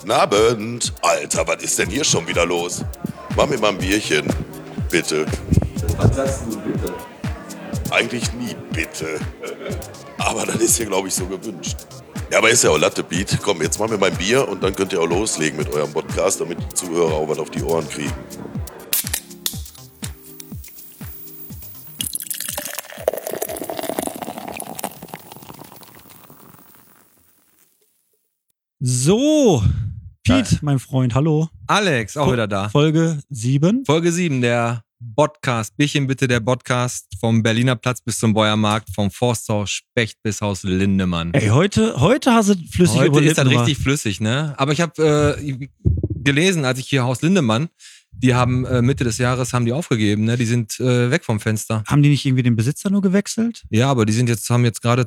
Guten Abend. Alter, was ist denn hier schon wieder los? Mach mir mal ein Bierchen. Bitte. Was sagst du bitte? Eigentlich nie bitte. Aber das ist hier, glaube ich, so gewünscht. Ja, aber ist ja auch Latte-Beat. Komm, jetzt machen wir mein Bier und dann könnt ihr auch loslegen mit eurem Podcast, damit die Zuhörer auch was auf die Ohren kriegen. So, Piet, mein Freund, hallo. Alex, auch wieder da. Folge 7. Folge 7, der Podcast. Bierchen bitte, der Podcast vom Berliner Platz bis zum Bäuermarkt, vom Forsthaus Specht bis Haus Lindemann. Ey, heute hast du flüssig Heute ist das gemacht. richtig flüssig, ne? Aber ich habe gelesen, als ich hier Haus Lindemann, die haben Mitte des Jahres haben die aufgegeben, ne? Die sind weg vom Fenster. Haben die nicht irgendwie den Besitzer nur gewechselt? Ja, aber die haben jetzt gerade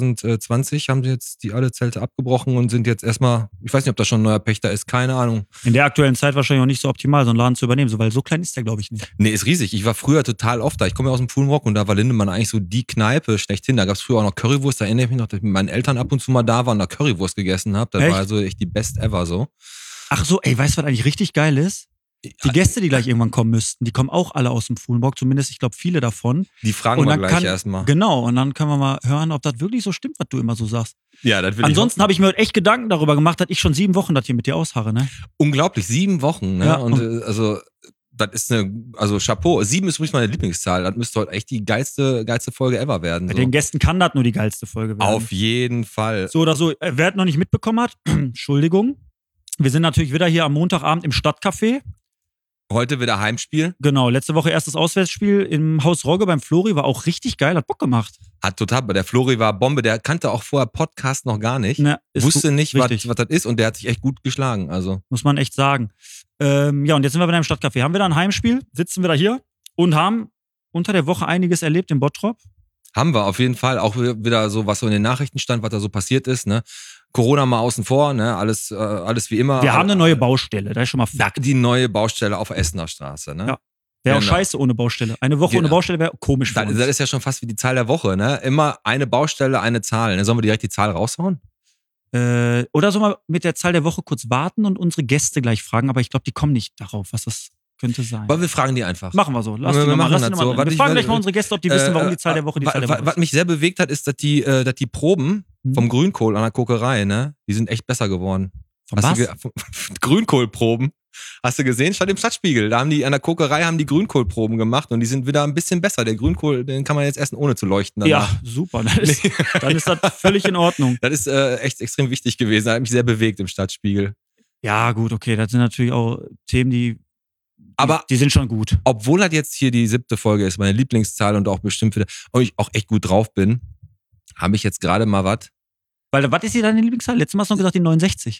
2020, haben sie jetzt die alle Zelte abgebrochen und sind jetzt erstmal, ich weiß nicht, ob das schon ein neuer Pächter ist, keine Ahnung. In der aktuellen Zeit wahrscheinlich auch nicht so optimal, so einen Laden zu übernehmen, so, weil so klein ist der, glaube ich, nicht. Nee, ist riesig. Ich war früher total oft da. Ich komme ja aus dem Fulmrock und da war Lindemann eigentlich so die Kneipe schlechthin. Da gab es früher auch noch Currywurst. Da erinnere ich mich noch, dass ich mit meinen Eltern ab und zu mal da war und da Currywurst gegessen habe. Das Echt? war also echt die best ever so. Ach so, ey, weißt du, was eigentlich richtig geil ist? Die Gäste, die gleich irgendwann kommen müssten, die kommen auch alle aus dem Fuhlenbock, zumindest, ich glaube, viele davon. Die fragen wir gleich erstmal. Genau, und dann können wir mal hören, ob das wirklich so stimmt, was du immer so sagst. Ja, das will Ansonsten habe ich mir heute echt Gedanken darüber gemacht, dass ich schon 7 Wochen das hier mit dir ausharre, ne? Unglaublich, 7 Wochen, ne? Ja, und also, das ist Chapeau. 7 ist übrigens meine Lieblingszahl. Das müsste heute echt die geilste Folge ever werden. Bei so. den Gästen kann das nur die geilste Folge werden. Auf jeden Fall. So oder so, wer es noch nicht mitbekommen hat, Entschuldigung. Wir sind natürlich wieder hier am Montagabend im Stadtcafé. Heute wieder Heimspiel. Genau, letzte Woche erstes Auswärtsspiel im Haus Rogge beim Flori, war auch richtig geil, hat Bock gemacht. Hat total, der Flori war Bombe, der kannte auch vorher Podcast noch gar nicht. Ne, Wusste nicht, was richtig. das ist und der hat sich echt gut geschlagen. Also. Muss man echt sagen. Ja, und jetzt sind wir wieder im Stadtcafé. Haben wir da ein Heimspiel, sitzen wir da hier und haben unter der Woche einiges erlebt in Bottrop. Haben wir auf jeden Fall. Auch wieder so, was so in den Nachrichten stand, was da so passiert ist. Ne? Corona mal außen vor, ne? Alles wie immer. Wir haben eine neue Baustelle, da ist schon mal Fakt. Die neue Baustelle auf Essener Straße. Ne? Ja. Wäre auch Genau. scheiße ohne Baustelle. Eine Woche ohne Baustelle wäre komisch für Das uns. ist ja schon fast wie die Zahl der Woche. Ne? Immer eine Baustelle, eine Zahl. Ne? Sollen wir direkt die Zahl raushauen? Oder so mal mit der Zahl der Woche kurz warten und unsere Gäste gleich fragen, aber ich glaube, die kommen nicht darauf, was das könnte sein. Aber wir fragen die einfach. Machen wir so. Wir machen das so. Wir fragen gleich mal unsere Gäste, ob die wissen, warum die Zahl der Woche die Zahl der Woche ist. Was mich sehr bewegt hat, ist, dass die Proben vom Grünkohl an der Kokerei, ne, die sind echt besser geworden. Von was? Grünkohlproben. Hast du gesehen? Stand im Stadtspiegel. Da haben die an der Kokerei Grünkohlproben gemacht und die sind wieder ein bisschen besser. Der Grünkohl, den kann man jetzt essen, ohne zu leuchten. Danach. Ja, super. Dann ist das völlig in Ordnung. Das ist echt extrem wichtig gewesen. Das hat mich sehr bewegt im Stadtspiegel. Ja, gut, okay. Das sind natürlich auch Themen, die sind schon gut. Obwohl das jetzt hier die 7. Folge ist, meine Lieblingszahl und auch bestimmt wieder, und ich auch echt gut drauf bin, habe ich jetzt gerade mal was. Weil, was ist hier deine Lieblingszahl? Letztes Mal hast du noch gesagt, die 69.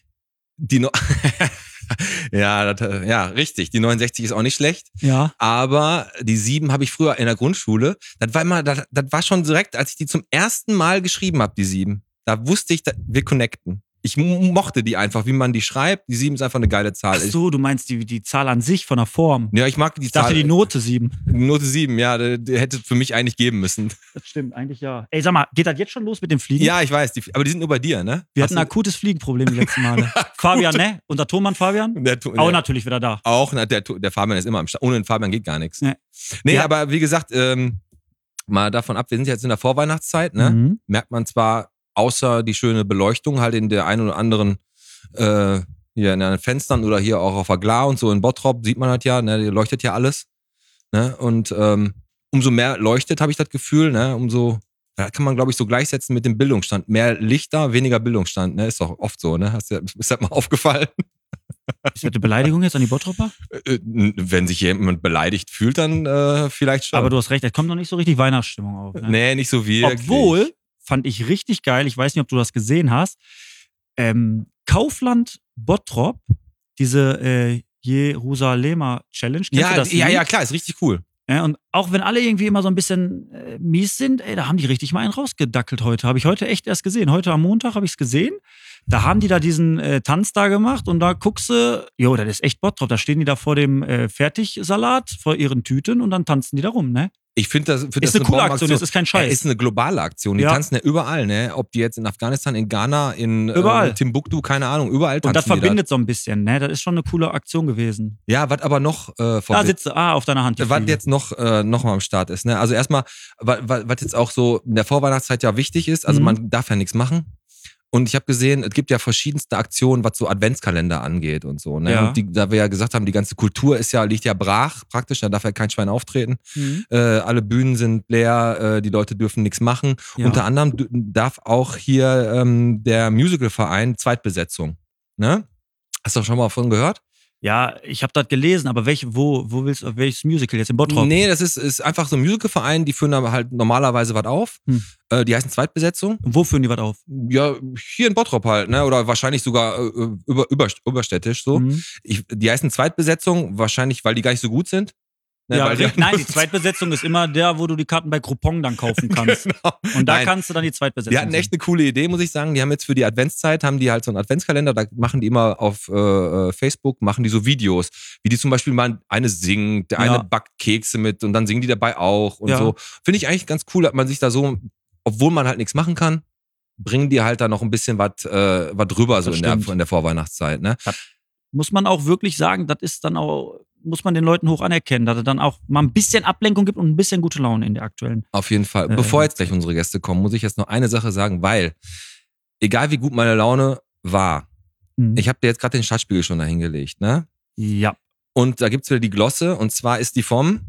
Ja, richtig. Die 69 ist auch nicht schlecht. Ja. Aber die 7 habe ich früher in der Grundschule. Das war schon direkt, als ich die zum ersten Mal geschrieben habe, die 7. Da wusste ich, wir connecten. Ich mochte die einfach, wie man die schreibt. Die 7 ist einfach eine geile Zahl. Ach so, du meinst die Zahl an sich von der Form. Ja, ich mag die Zahl. Ich dachte die Note 7. Note 7, ja, die hätte für mich eigentlich geben müssen. Das stimmt, eigentlich ja. Ey, sag mal, geht das jetzt schon los mit dem Fliegen? Ja, ich weiß, aber die sind nur bei dir, ne? Wir hatten ein akutes Fliegenproblem die letzten Male. Fabian, ne? Unser Tormann Fabian? Auch natürlich wieder da. Auch, der Fabian ist immer am Start. Ohne den Fabian geht gar nichts. Nee, Ja. aber wie gesagt, mal davon ab, wir sind jetzt in der Vorweihnachtszeit, ne? Merkt man zwar, außer die schöne Beleuchtung halt in der einen oder anderen hier in den Fenstern oder hier auch auf der Gla und so in Bottrop sieht man halt ja, ne, hier leuchtet ja alles. Ne? Und umso mehr leuchtet, habe ich das Gefühl, ne? Da kann man, glaube ich, so gleichsetzen mit dem Bildungsstand. Mehr Lichter, weniger Bildungsstand, ne? Ist doch oft so, ne? Ist das mal aufgefallen? Ist das eine Beleidigung jetzt an die Bottropper? Wenn sich jemand beleidigt fühlt, dann vielleicht schon. Aber du hast recht, es kommt noch nicht so richtig Weihnachtsstimmung auf. Ne? Nee, nicht so wirklich. Obwohl, fand ich richtig geil, ich weiß nicht, ob du das gesehen hast, Kaufland Bottrop, diese Jerusalemer Challenge. Kennst du das? Ja, klar, ist richtig cool. Ja, und auch wenn alle irgendwie immer so ein bisschen mies sind, ey, da haben die richtig mal einen rausgedackelt heute. Habe ich heute echt erst gesehen. Heute am Montag habe ich es gesehen. Da haben die da diesen Tanz da gemacht und da guckst du, jo, das ist echt Bottrop. Da stehen die da vor dem Fertigsalat, vor ihren Tüten und dann tanzen die da rum, ne? Ich finde das ist eine coole Aktion, das ist kein Scheiß. Ist eine globale Aktion. Die tanzen ja überall, ne? Ob die jetzt in Afghanistan, in Ghana, in Timbuktu, keine Ahnung, überall tanzen. Und das verbindet so ein bisschen, ne? Das ist schon eine coole Aktion gewesen. Ja, was aber noch sitze auf deiner Hand. Was jetzt noch mal am Start ist, ne? Also erstmal, was jetzt auch so in der Vorweihnachtszeit ja wichtig ist, also man darf ja nichts machen. Und ich habe gesehen, es gibt ja verschiedenste Aktionen, was so Adventskalender angeht und so. Ne? Ja. Und da wir ja gesagt haben, die ganze Kultur liegt ja brach praktisch, da darf ja kein Schwein auftreten. Alle Bühnen sind leer, die Leute dürfen nichts machen. Ja. Unter anderem darf auch hier der Musicalverein Zweitbesetzung. Ne? Hast du schon mal davon gehört? Ja, ich habe das gelesen, aber welches Musical jetzt in Bottrop? Nee, das ist einfach so ein Musicalverein, die führen da halt normalerweise was auf. Die heißen Zweitbesetzung. Und wo führen die was auf? Ja, hier in Bottrop halt, ne? Oder wahrscheinlich sogar überstädtisch so. Die heißen Zweitbesetzung, wahrscheinlich, weil die gar nicht so gut sind. Ne, Ja, die Zweitbesetzung ist immer der, wo du die Karten bei Groupon dann kaufen kannst. Genau. Und da kannst du dann die Zweitbesetzung. Die hatten echt eine coole Idee, muss ich sagen. Die haben jetzt für die Adventszeit, haben die halt so einen Adventskalender, da machen die immer auf Facebook, machen die so Videos, wie die zum Beispiel mal eine singt, der eine backt Kekse mit und dann singen die dabei auch und so. Finde ich eigentlich ganz cool, dass man sich da so, obwohl man halt nichts machen kann, bringen die halt da noch ein bisschen was drüber so in der Vorweihnachtszeit. Ne? Das muss man auch wirklich sagen, das ist dann auch, muss man den Leuten hoch anerkennen, dass es dann auch mal ein bisschen Ablenkung gibt und ein bisschen gute Laune in der aktuellen. Auf jeden Fall. Bevor jetzt gleich unsere Gäste kommen, muss ich jetzt noch eine Sache sagen, weil, egal wie gut meine Laune war, ich habe dir jetzt gerade den Stadtspiegel schon dahingelegt, ne? Ja. Und da gibt's wieder die Glosse, und zwar ist die vom...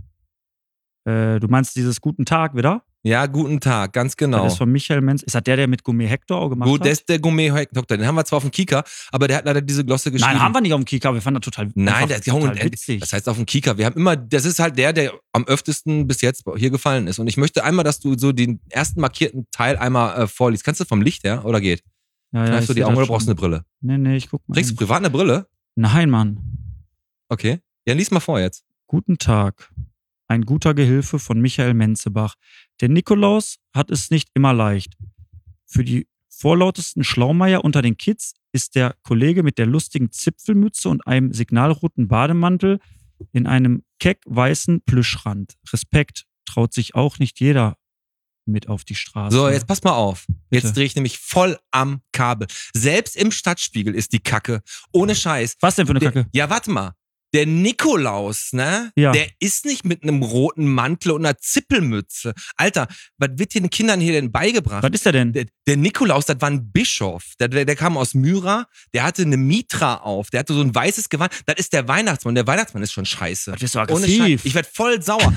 Du meinst dieses Guten Tag wieder? Ja, Guten Tag, ganz genau. Das ist von Michael Menz. Ist das der mit Gourmet Hector auch gemacht hat? Der ist der Gourmet Hector. Den haben wir zwar auf dem Kika, aber der hat leider diese Glosse geschrieben. Nein, haben wir nicht auf dem Kika. Wir fanden das total witzig. Das heißt auf dem Kika. Wir haben immer, das ist halt der am öftesten bis jetzt hier gefallen ist. Und ich möchte einmal, dass du so den ersten markierten Teil einmal vorliest. Kannst du vom Licht her, oder geht? Ja, hast du die Augen oder brauchst du eine Brille? Nee, ich guck mal. Kriegst du privat eine Brille? Nein, Mann. Okay. Ja, lies mal vor jetzt. Guten Tag. Ein guter Gehilfe von Michael Menzebach. Der Nikolaus hat es nicht immer leicht. Für die vorlautesten Schlaumeier unter den Kids ist der Kollege mit der lustigen Zipfelmütze und einem signalroten Bademantel in einem keck weißen Plüschrand. Respekt, traut sich auch nicht jeder mit auf die Straße. So, jetzt pass mal auf. Bitte. Jetzt drehe ich nämlich voll am Kabel. Selbst im Stadtspiegel ist die Kacke. Ohne Scheiß. Was denn für eine Kacke? Ja, warte mal. Der Nikolaus, ne? Ja. Der ist nicht mit einem roten Mantel und einer Zippelmütze. Alter, was wird den Kindern hier denn beigebracht? Was ist der denn? Der Nikolaus, das war ein Bischof. Der kam aus Myra, der hatte eine Mitra auf, der hatte so ein weißes Gewand. Das ist der Weihnachtsmann. Der Weihnachtsmann ist schon scheiße. Das ist so aggressiv. Ich werde voll sauer.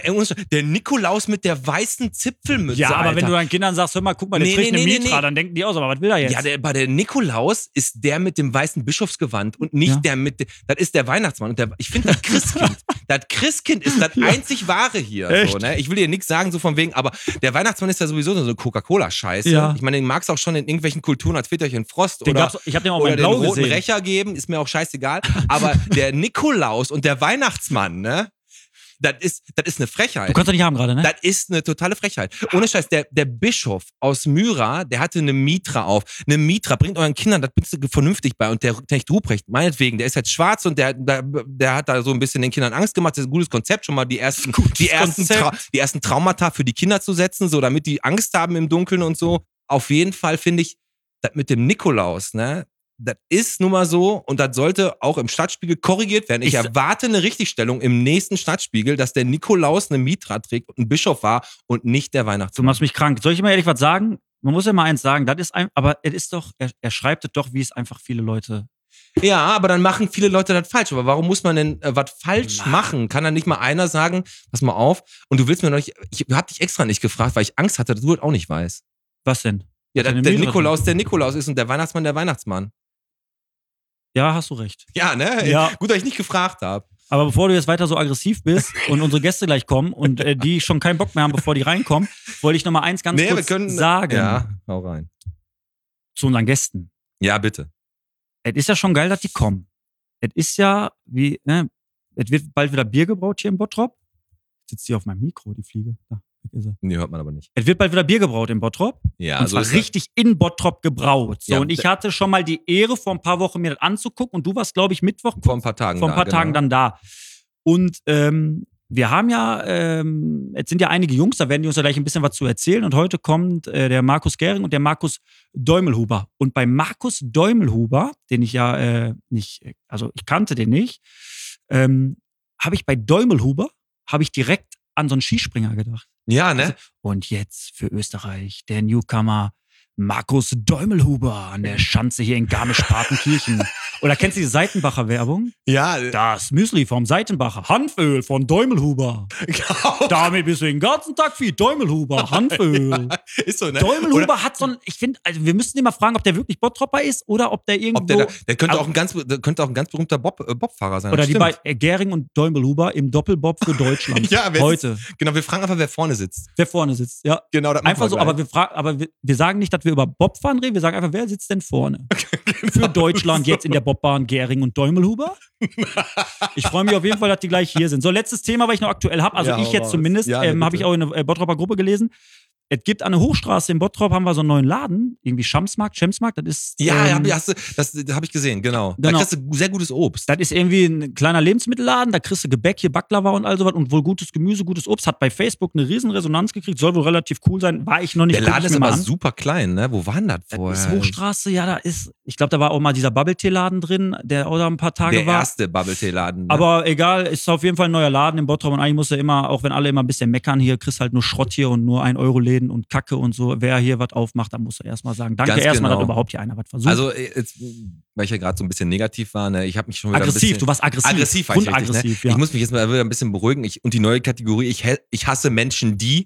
Der Nikolaus mit der weißen Zipfelmütze, Ja, aber Alter. wenn du deinen Kindern sagst, hör mal, guck mal, der trägt eine Mitra, dann denken die auch so, aber was will er jetzt? Ja, der Nikolaus ist der mit dem weißen Bischofsgewand und nicht der mit, das ist der Weihnachtsmann. Und ich finde das Christkind, das Christkind ist das einzig wahre hier. So, ne? Ich will dir nichts sagen, so von wegen, aber der Weihnachtsmann ist ja sowieso so eine Coca-Cola-Scheiße. Ja. Ich meine, den magst du auch schon in irgendwelchen Kulturen als Väterchen Frost ich habe den auch mal den Blau roten gesehen. Rächer geben, ist mir auch scheißegal. Aber der Nikolaus und der Weihnachtsmann, ne? Das ist eine Frechheit. Du kannst doch nicht haben gerade, ne? Das ist eine totale Frechheit. Ohne Scheiß, der Bischof aus Myra, der hatte eine Mitra auf. Eine Mitra, bringt euren Kindern das bitte vernünftig bei. Und der Knecht Ruprecht, meinetwegen, der ist jetzt schwarz und der hat da so ein bisschen den Kindern Angst gemacht. Das ist ein gutes Konzept, schon mal die ersten Traumata für die Kinder zu setzen, so damit die Angst haben im Dunkeln und so. Auf jeden Fall finde ich, das mit dem Nikolaus, ne? Das ist nun mal so und das sollte auch im Stadtspiegel korrigiert werden. Ich erwarte eine Richtigstellung im nächsten Stadtspiegel, dass der Nikolaus eine Mitra trägt und ein Bischof war und nicht der Weihnachtsmann. Du machst mich krank. Soll ich mal ehrlich was sagen? Man muss ja mal eins sagen, das ist aber es ist doch, er schreibt es doch, wie es einfach viele Leute. Ja, aber dann machen viele Leute das falsch. Aber warum muss man denn was falsch machen? Kann dann nicht mal einer sagen, pass mal auf, und du willst mir noch nicht, ich hab dich extra nicht gefragt, weil ich Angst hatte, dass du das auch nicht weißt. Was denn? Ja, der Nikolaus ist und der Weihnachtsmann der Weihnachtsmann. Ja, hast du recht. Ja, ne? Ja. Gut, dass ich nicht gefragt habe. Aber bevor du jetzt weiter so aggressiv bist und unsere Gäste gleich kommen und die schon keinen Bock mehr haben, bevor die reinkommen, wollte ich noch mal eins ganz kurz sagen. Ja, hau rein. Zu unseren Gästen. Ja, bitte. Es ist ja schon geil, dass die kommen. Es ist ja wie, ne? Es wird bald wieder Bier gebraut hier in Bottrop. Sitzt die auf meinem Mikro, die Fliege? Da ist sie. Nee, hört man aber nicht. Es wird bald wieder Bier gebraut in Bottrop. Ja, und zwar richtig in Bottrop gebraut. So, Ja, und ich hatte schon mal die Ehre, vor ein paar Wochen mir das anzugucken. Und du warst, glaube ich, Mittwoch Vor ein paar Tagen dann da. Und wir haben ja, jetzt sind ja einige Jungs, da werden die uns ja gleich ein bisschen was zu erzählen. Und heute kommt der Markus Gering und der Markus Däumelhuber. Und bei Markus Däumelhuber, den ich ja nicht, also ich kannte den nicht, habe ich bei Däumelhuber, direkt an so einen Skispringer gedacht. Ja, ne? Und jetzt für Österreich der Newcomer Markus Däumelhuber an der Schanze hier in Garmisch-Partenkirchen. Oder kennst du die Seitenbacher Werbung? Ja. Das Müsli vom Seitenbacher. Hanföl von Däumelhuber. Damit bist du den ganzen Tag viel Däumelhuber. Hanföl. Ist so, ne? Däumelhuber hat so ein, ich finde, also wir müssten immer fragen, ob der wirklich Bottropper ist oder ob der irgendwo... Der könnte auch ein ganz berühmter Bobfahrer sein. Oder die bei Gering und Däumelhuber im Doppelbob für Deutschland. Ja, heute. Genau, wir fragen einfach, wer vorne sitzt. Wer vorne sitzt, ja. Genau, das einfach so, aber wir sagen nicht, dass wir über Bobfahren reden, wir sagen einfach, wer sitzt denn vorne? Genau. Für Deutschland jetzt in der Bobbahn Gering und Däumelhuber. Ich freue mich auf jeden Fall, dass die gleich hier sind. So, letztes Thema, was ich noch aktuell habe, also ich jetzt zumindest, habe ich auch in der Bottropper Gruppe gelesen. Es gibt an der Hochstraße in Bottrop, haben wir so einen neuen Laden, irgendwie Schemsmarkt, das ist... das habe ich gesehen, genau. Da kriegst du sehr gutes Obst. Das ist irgendwie ein kleiner Lebensmittelladen, da kriegst du Gebäck, hier Baklava und all sowas und wohl gutes Gemüse, gutes Obst. Hat bei Facebook eine riesen Resonanz gekriegt, soll wohl relativ cool sein, war ich noch nicht. Der Laden ist aber super klein, ne? Wo war denn das vorher? Das ist Hochstraße, ja, da ist... Ich glaube, da war auch mal dieser Bubble-Tee-Laden drin, der auch da ein paar Tage war. Der erste Bubble-Tee-Laden. Ne? Aber egal, ist auf jeden Fall ein neuer Laden in Bottrop und eigentlich muss er immer, auch wenn alle immer ein bisschen meckern, hier kriegst halt nur Schrott hier und nur 1-Euro-Läden und Kacke und so. Wer hier was aufmacht, dann muss er erstmal sagen, danke erstmal, dass überhaupt hier einer was versucht. Also, jetzt, weil ich ja gerade so ein bisschen negativ war, ne? Ich habe mich schon wieder aggressiv, du warst aggressiv. Aggressiv, Grundaggressiv, ne? ja. Ich muss mich jetzt mal wieder ein bisschen beruhigen. Und die neue Kategorie, ich hasse Menschen, die...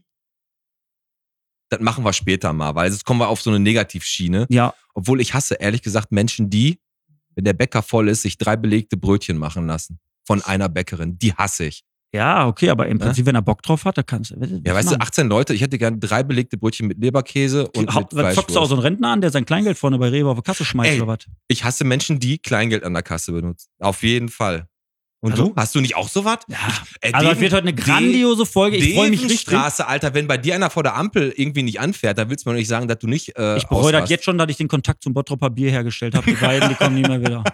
Das machen wir später mal, weil jetzt kommen wir auf so eine Negativschiene. Ja. Obwohl ich hasse, ehrlich gesagt, Menschen, die, wenn der Bäcker voll ist, sich 3 belegte Brötchen machen lassen. Von einer Bäckerin. Die hasse ich. Ja, okay, aber im Prinzip, wenn er Bock drauf hat, dann kannst du. Ja, weißt du, 18 Leute, ich hätte gerne 3 belegte Brötchen mit Leberkäse und mit Fleischwurst. Zockst du auch so einen Rentner an, der sein Kleingeld vorne bei Rewe auf die Kasse schmeißt oder was? Ich hasse Menschen, die Kleingeld an der Kasse benutzen. Auf jeden Fall. Und also, du? Hast du nicht auch sowas? Ja. Also es wird heute eine grandiose Folge. Ich freue mich richtig. Straße, Alter, wenn bei dir einer vor der Ampel irgendwie nicht anfährt, dann willst du mir nicht sagen, dass du nicht ich bereue das jetzt schon, dass ich den Kontakt zum Bottropper Bier hergestellt habe. Die beiden, die kommen nie mehr wieder.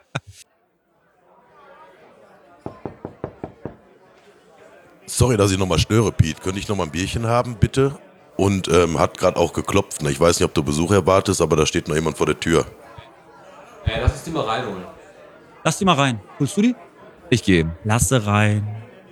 Sorry, dass ich nochmal störe, Pete. Könnte ich nochmal ein Bierchen haben, bitte? Und hat gerade auch geklopft. Ich weiß nicht, ob du Besuch erwartest, aber da steht noch jemand vor der Tür. Lass uns die mal reinholen. Lass die mal rein. Holst du die? Ich gehe. Lass sie rein.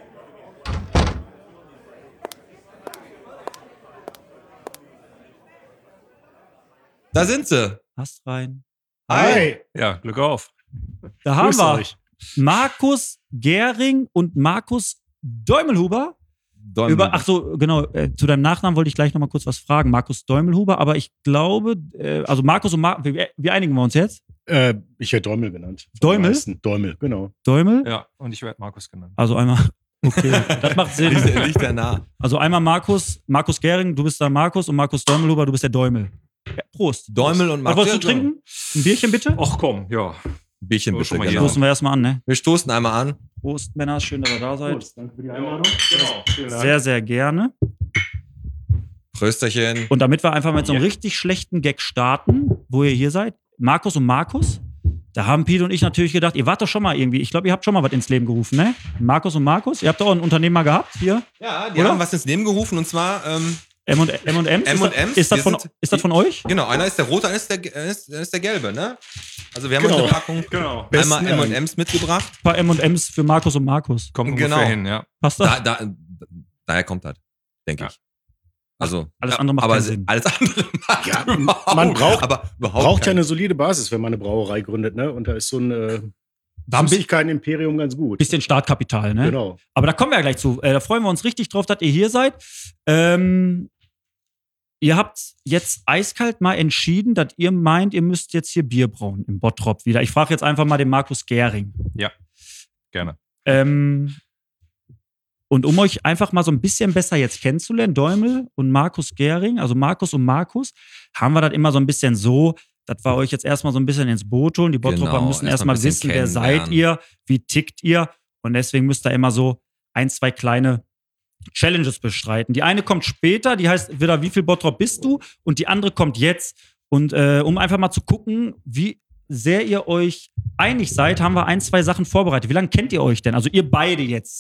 Da sind sie. Lass rein. Hi. Ja, Glück auf. Da haben wir euch. Markus Gering und Markus Däumelhuber. Ach so, genau. Zu deinem Nachnamen wollte ich gleich noch mal kurz was fragen. Markus Däumelhuber, aber ich glaube, also Markus und Markus, wie einigen wir uns jetzt? Ich werde Däumel genannt. Däumel? Däumel, genau. Däumel? Ja, und ich werde Markus genannt. Also einmal, okay, das macht Sinn. Liegt ja nah. Also einmal Markus Gering, du bist der Markus und Markus Däumelhuber, du bist der Däumel. Ja, Prost. Däumel und Markus. Was wolltest du trinken? Ein Bierchen bitte? Ach komm, ja. Ein Bierchen bitte, genau. Stoßen wir erstmal an, ne? Wir stoßen einmal an. Prost, Männer, schön, dass ihr da seid. Prost, danke für die Einladung. Genau. Sehr, sehr gerne. Prösterchen. Und damit wir einfach mit so einem richtig schlechten Gag starten, wo ihr hier seid, Markus und Markus, da haben Pete und ich natürlich gedacht, ihr wart doch schon mal irgendwie, ich glaube, ihr habt schon mal was ins Leben gerufen, ne? Markus und Markus, ihr habt doch auch einen Unternehmer gehabt hier. Ja, die haben was ins Leben gerufen und zwar M&M's. Ist das von euch? Genau, einer ist der rote, einer ist der gelbe, ne? Also wir haben uns eine Packung einmal M&M's mitgebracht. Ein paar M&M's für Markus und Markus. Kommt ungefähr hin, ja. Passt das? Daher kommt das, denke ich. Also, alles andere macht keinen Sinn. Alles andere macht ja, man braucht ja eine solide Basis, wenn man eine Brauerei gründet, ne? Und da ist so ein Süßigkeiten-Imperium ganz gut. Bisschen Startkapital, ne? Genau. Aber da kommen wir ja gleich zu. Da freuen wir uns richtig drauf, dass ihr hier seid. Ihr habt jetzt eiskalt mal entschieden, dass ihr meint, ihr müsst jetzt hier Bier brauen im Bottrop wieder. Ich frage jetzt einfach mal den Markus Gering. Ja, gerne. Und um euch einfach mal so ein bisschen besser jetzt kennenzulernen, Däumel und Markus Gering, also Markus und Markus, haben wir das immer so ein bisschen so, dass wir euch jetzt erstmal so ein bisschen ins Boot holen. Die Bottropper müssen erstmal wissen, wer seid ihr, wie tickt ihr. Und deswegen müsst ihr immer so 1, 2 kleine Challenges bestreiten. Die eine kommt später, die heißt wieder, wie viel Bottrop bist du? Und die andere kommt jetzt. Und um einfach mal zu gucken, wie sehr ihr euch einig seid, haben wir 1, 2 Sachen vorbereitet. Wie lange kennt ihr euch denn? Also ihr beide jetzt.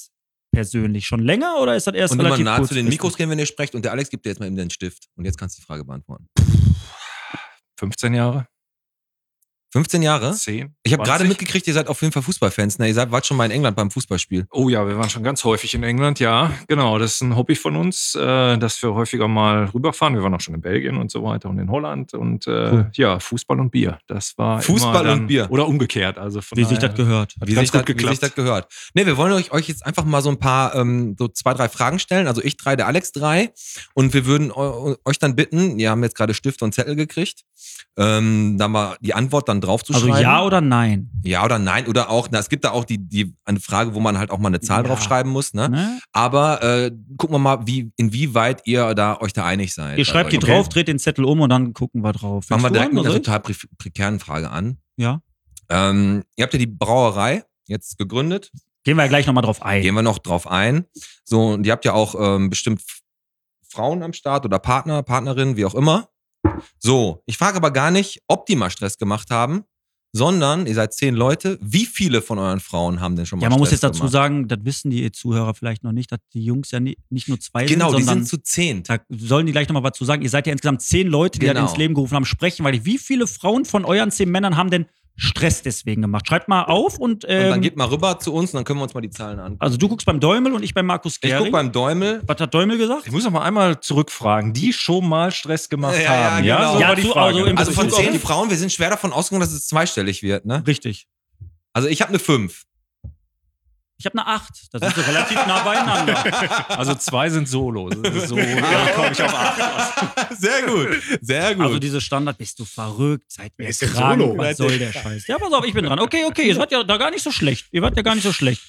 persönlich? Schon länger oder ist das erst und relativ immer nah kurz? zu den Mikros gehen, wenn ihr sprecht und der Alex gibt dir jetzt mal eben den Stift. Und jetzt kannst du die Frage beantworten. 15 Jahre? 15 Jahre? 10? Ich habe gerade mitgekriegt, ihr seid auf jeden Fall Fußballfans. Ne? Wart schon mal in England beim Fußballspiel. Oh ja, wir waren schon ganz häufig in England, ja. Genau, das ist ein Hobby von uns, dass wir häufiger mal rüberfahren. Wir waren auch schon in Belgien und so weiter und in Holland. Und ja, Fußball und Bier. Das war Fußball immer dann, und Bier. Oder umgekehrt. Also wie sich das gehört. Wie sich das gehört. Ne, wir wollen euch jetzt einfach mal so ein paar, so 2, 3 Fragen stellen. Also ich 3, der Alex 3. Und wir würden euch dann bitten, ihr haben jetzt gerade Stift und Zettel gekriegt, da mal die Antwort dann drauf zu schreiben. Also ja oder nein? Ja oder nein. Oder auch, es gibt da auch eine Frage, wo man halt auch mal eine Zahl drauf schreiben muss. Ne? Aber gucken wir mal, inwieweit ihr euch da einig seid. Ihr schreibt die drauf, dreht den Zettel um und dann gucken wir drauf. Fangen wir direkt mit einer total prekären Frage an. Ja. Ihr habt ja die Brauerei jetzt gegründet. Gehen wir ja gleich nochmal drauf ein. Gehen wir noch drauf ein. So, und ihr habt ja auch bestimmt Frauen am Start oder Partner, Partnerin, wie auch immer. So, ich frage aber gar nicht, ob die mal Stress gemacht haben, sondern ihr seid 10 Leute. Wie viele von euren Frauen haben denn schon mal Stress gemacht? Ja, man muss jetzt dazu sagen, das wissen die Zuhörer vielleicht noch nicht, dass die Jungs ja nicht nur 2 sind, sondern... Genau, die sind zu 10. Da sollen die gleich nochmal was zu sagen. Ihr seid ja insgesamt 10 Leute, die halt ins Leben gerufen haben, sprechen, weil wie viele Frauen von euren 10 Männern haben denn Stress deswegen gemacht? Schreibt mal auf und dann geht mal rüber zu uns und dann können wir uns mal die Zahlen an. Also du guckst beim Däumel und ich beim Markus Gehring. Ich guck beim Däumel. Was hat Däumel gesagt? Ich muss noch mal einmal zurückfragen, die schon mal Stress gemacht haben. Ja, genau. So war die Frage. Also von 10 Frauen, wir sind schwer davon ausgegangen, dass es zweistellig wird, ne? Richtig. Also ich habe eine 5. Ich habe eine 8. Da sind wir relativ nah beieinander. Also 2 sind Solo. So komme ich auf 8. Sehr gut, sehr gut. Also diese Standard, bist du verrückt? Seid ihr krank? Solo? Was soll der Scheiß? Ja, pass auf, ich bin dran. Okay, ihr seid ja da gar nicht so schlecht. Ihr wart ja gar nicht so schlecht.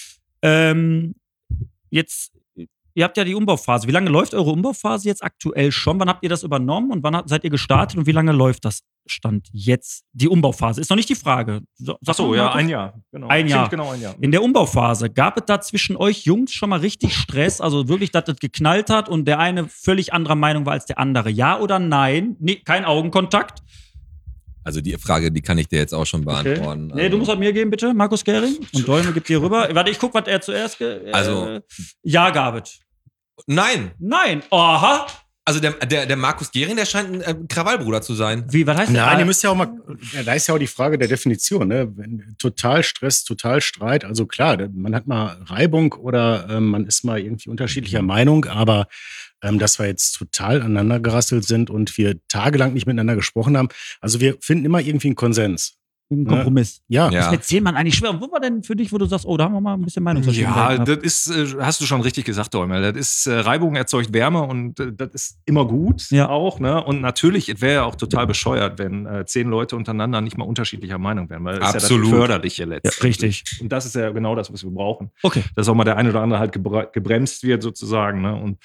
Jetzt, ihr habt ja die Umbauphase. Wie lange läuft eure Umbauphase jetzt aktuell schon? Wann habt ihr das übernommen und wann seid ihr gestartet und wie lange läuft das Stand jetzt? Die Umbauphase ist noch nicht die Frage. Achso, ja, ein Jahr. Genau. Ein Jahr. Genau ein Jahr. In der Umbauphase, gab es da zwischen euch Jungs schon mal richtig Stress? Also wirklich, dass das geknallt hat und der eine völlig anderer Meinung war als der andere? Ja oder nein? Nee, kein Augenkontakt. Also die Frage, die kann ich dir jetzt auch schon beantworten. Okay. Nee, du musst halt mir geben, bitte, Markus Gehring. Und Däumel gibt dir rüber. Warte, ich guck, was er zuerst... Ja, gab es. Nein. Aha. Also der Markus Gehring, der scheint ein Krawallbruder zu sein. Wie, was heißt das? Nein, ihr müsst ja auch mal, da ist ja auch die Frage der Definition, ne? Total Stress, total Streit, also klar, man hat mal Reibung oder man ist mal irgendwie unterschiedlicher Meinung, aber dass wir jetzt total aneinander gerasselt sind und wir tagelang nicht miteinander gesprochen haben, also wir finden immer irgendwie einen Konsens. Ein Kompromiss. Ja. Das ist mit 10 Mann eigentlich schwer. Und wo war denn für dich, wo du sagst, oh, da haben wir mal ein bisschen Meinungsverschiedenheit? Ja, das ist, hast du schon richtig gesagt, Däumel. Das ist, Reibung erzeugt Wärme und das ist immer gut auch. Ne? Und natürlich, es wäre ja auch total bescheuert, wenn 10 Leute untereinander nicht mal unterschiedlicher Meinung wären. Weil das Absolut. ist ja das Förderliche letztendlich. Ja, richtig. Und das ist ja genau das, was wir brauchen. Okay. Dass auch mal der eine oder andere halt gebremst wird sozusagen. Ne? Und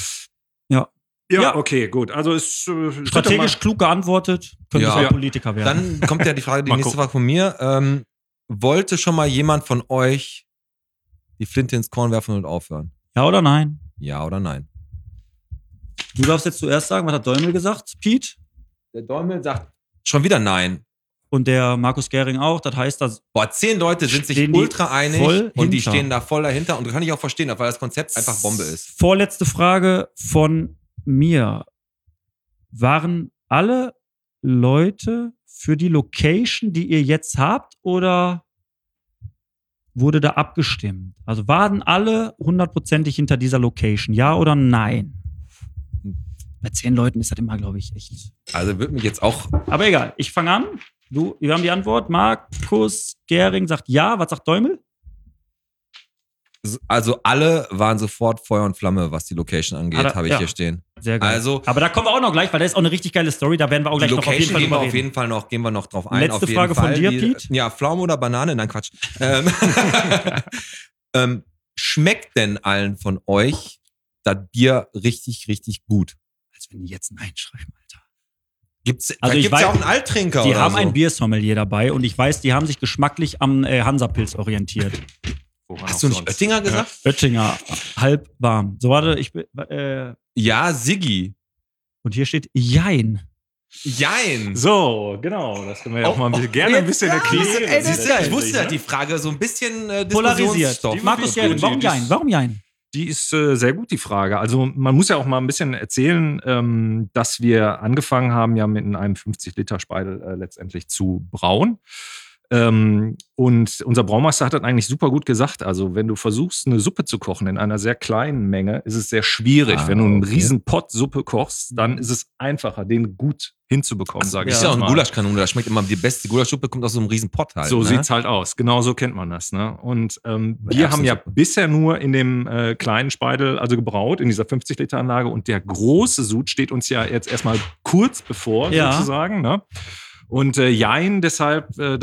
ja, okay, gut. Also ist strategisch klug geantwortet. Könnte ja Politiker werden. Dann kommt ja die Frage, die nächste Frage von mir. Wollte schon mal jemand von euch die Flinte ins Korn werfen und aufhören? Ja oder nein? Ja oder nein? Du darfst jetzt zuerst sagen, was hat Däumel gesagt, Pete? Der Däumel sagt schon wieder nein. Und der Markus Gehring auch. Das heißt, dass 10 Leute sind sich ultra einig und die stehen da voll dahinter. Und das kann ich auch verstehen, weil das Konzept einfach Bombe ist. Vorletzte Frage von mir. Waren alle Leute für die Location, die ihr jetzt habt, oder wurde da abgestimmt? Also waren alle 100%ig hinter dieser Location? Ja oder nein? Bei 10 Leuten ist das immer, glaube ich, echt. Also wird mich jetzt auch... Aber egal, ich fange an. Wir haben die Antwort. Markus Gehring sagt ja. Was sagt Däumel? Also alle waren sofort Feuer und Flamme, was die Location angeht, habe ich hier stehen. Sehr geil. Also, aber da kommen wir auch noch gleich, weil da ist auch eine richtig geile Story, da werden wir auch gleich noch auf jeden Fall drüber reden. Gehen wir noch drauf ein. Letzte Frage von dir, Pete? Ja, Pflaume oder Banane? Nein, Quatsch. Schmeckt denn allen von euch das Bier richtig, richtig gut? Als wenn die jetzt Nein schreiben, Alter. Gibt's ja auch einen Alttrinker die oder haben so. ein Biersommelier dabei und ich weiß, die haben sich geschmacklich am Hansapilz orientiert. Hast du nicht Oettinger gesagt? Ja. Oettinger, halb warm. So, warte, ja, Siggi. Und hier steht Jein. Jein. So, genau. Das können wir ja auch mal gerne ein bisschen erklären. Ich wusste, dass die Frage so ein bisschen polarisiert. Markus Gering, warum Jein? Warum Jein? Die ist sehr gut, die Frage. Also man muss ja auch mal ein bisschen erzählen, dass wir angefangen haben, ja mit einem 50-Liter-Speidel letztendlich zu brauen. Und unser Braumeister hat das eigentlich super gut gesagt. Also wenn du versuchst, eine Suppe zu kochen in einer sehr kleinen Menge, ist es sehr schwierig. Wenn du einen riesen Pott Suppe kochst, dann ist es einfacher, den gut hinzubekommen, sage ich mal. Ist ja auch ein Gulaschkanone, da schmeckt immer die beste Gulaschsuppe, kommt aus so einem riesen Pott halt. So sieht's halt aus. Genau so kennt man das. Ne? Und wir haben ja bisher nur in dem kleinen Speidel, also gebraut, in dieser 50-Liter-Anlage. Und der große Sud steht uns ja jetzt erstmal kurz bevor, sozusagen. Ne? Und Jein, deshalb, wir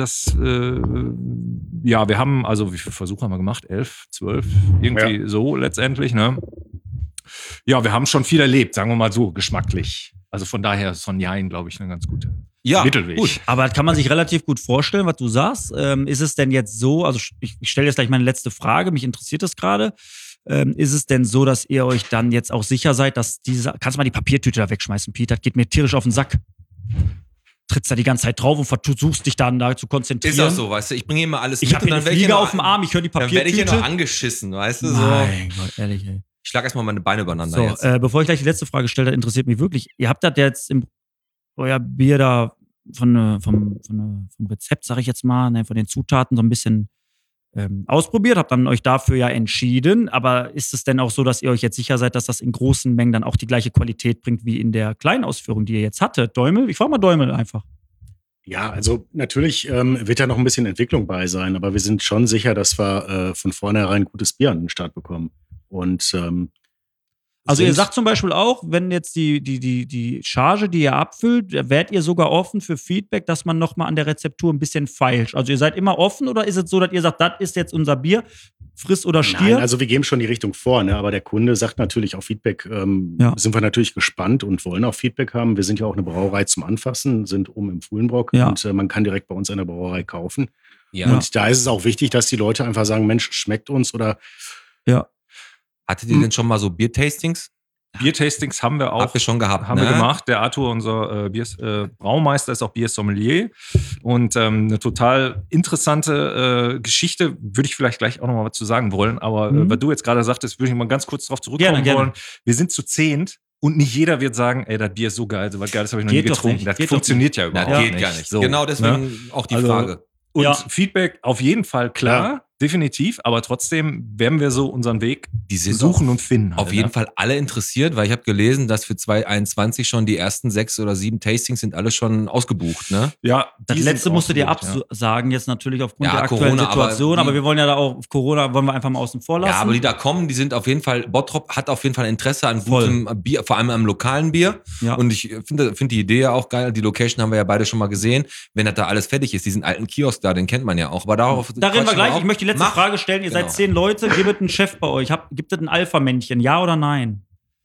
haben, also wie viele Versuche haben wir gemacht? 11, 12, irgendwie so letztendlich. Ne? Ja, wir haben schon viel erlebt, sagen wir mal so, geschmacklich. Also von daher ist von Jein, glaube ich, eine ganz gute Mittelweg. Gut. Aber kann man sich relativ gut vorstellen, was du sagst. Ist es denn jetzt so, also ich stelle jetzt gleich meine letzte Frage, mich interessiert das gerade. Ist es denn so, dass ihr euch dann jetzt auch sicher seid, dass kannst du mal die Papiertüte da wegschmeißen, Pete, das geht mir tierisch auf den Sack. Trittst da die ganze Zeit drauf und versuchst dich dann da zu konzentrieren. Ist auch so, weißt du, ich bringe immer alles mit. Ich habe eine Fliege auf dem Arm, ich höre die Papiertüte. Dann werde ich ja noch angeschissen, weißt du? So. Mein Gott, ehrlich, ey. Ich schlage erstmal meine Beine übereinander so, jetzt. Bevor ich gleich die letzte Frage stelle, interessiert mich wirklich, ihr habt das jetzt euer Bier da vom Rezept, sag ich jetzt mal, von den Zutaten so ein bisschen ausprobiert, habt dann euch dafür ja entschieden, aber ist es denn auch so, dass ihr euch jetzt sicher seid, dass das in großen Mengen dann auch die gleiche Qualität bringt wie in der kleinen Ausführung, die ihr jetzt hattet? Däumel? Ich frage mal Däumel einfach. Ja, also natürlich wird da noch ein bisschen Entwicklung bei sein, aber wir sind schon sicher, dass wir von vornherein gutes Bier an den Start bekommen. Und also ihr sagt zum Beispiel auch, wenn jetzt die Charge, die ihr abfüllt, wärt ihr sogar offen für Feedback, dass man nochmal an der Rezeptur ein bisschen feilt. Also ihr seid immer offen oder ist es so, dass ihr sagt, das ist jetzt unser Bier, friss oder stier? Nein, also wir geben schon die Richtung vor, ne? Aber der Kunde sagt natürlich auch Feedback, sind wir natürlich gespannt und wollen auch Feedback haben. Wir sind ja auch eine Brauerei zum Anfassen, sind oben im Fuhlenbrock und man kann direkt bei uns an der Brauerei kaufen. Ja. Und da ist es auch wichtig, dass die Leute einfach sagen, Mensch, schmeckt uns oder Hattet ihr denn schon mal so Biertastings? Biertastings haben wir auch. Habt ihr schon gehabt, Haben wir gemacht. Der Arthur, unser Braumeister, ist auch Biersommelier. Und eine total interessante Geschichte, würde ich vielleicht gleich auch noch mal was zu sagen wollen. Aber weil du jetzt gerade sagtest, würde ich mal ganz kurz darauf zurückkommen wollen. Wir sind zu 10 und nicht jeder wird sagen, ey, das Bier ist so geil, so was Geiles habe ich noch nie getrunken. Das funktioniert ja überhaupt nicht. Geht gar nicht. So. Genau deswegen auch die Frage. Und Feedback auf jeden Fall klar. Definitiv, aber trotzdem werden wir so unseren Weg suchen und finden. Auf jeden Fall alle interessiert, weil ich habe gelesen, dass für 2021 schon die ersten 6 oder 7 Tastings sind alle schon ausgebucht, ne? Ja, das letzte musst du dir absagen, jetzt natürlich aufgrund der aktuellen Situation, aber wir wollen ja da auch, auf Corona wollen wir einfach mal außen vor lassen. Ja, aber die da kommen, die sind auf jeden Fall, Bottrop hat auf jeden Fall Interesse an gutem Bier, vor allem am lokalen Bier. Ja. Und ich finde die Idee ja auch geil, die Location haben wir ja beide schon mal gesehen, wenn das da alles fertig ist, diesen alten Kiosk da, den kennt man ja auch, aber da reden wir gleich, ich möchte die letzte Frage stellen, ihr seid 10 Leute, gibt es einen Chef bei euch, gibt es ein Alpha-Männchen, ja oder nein?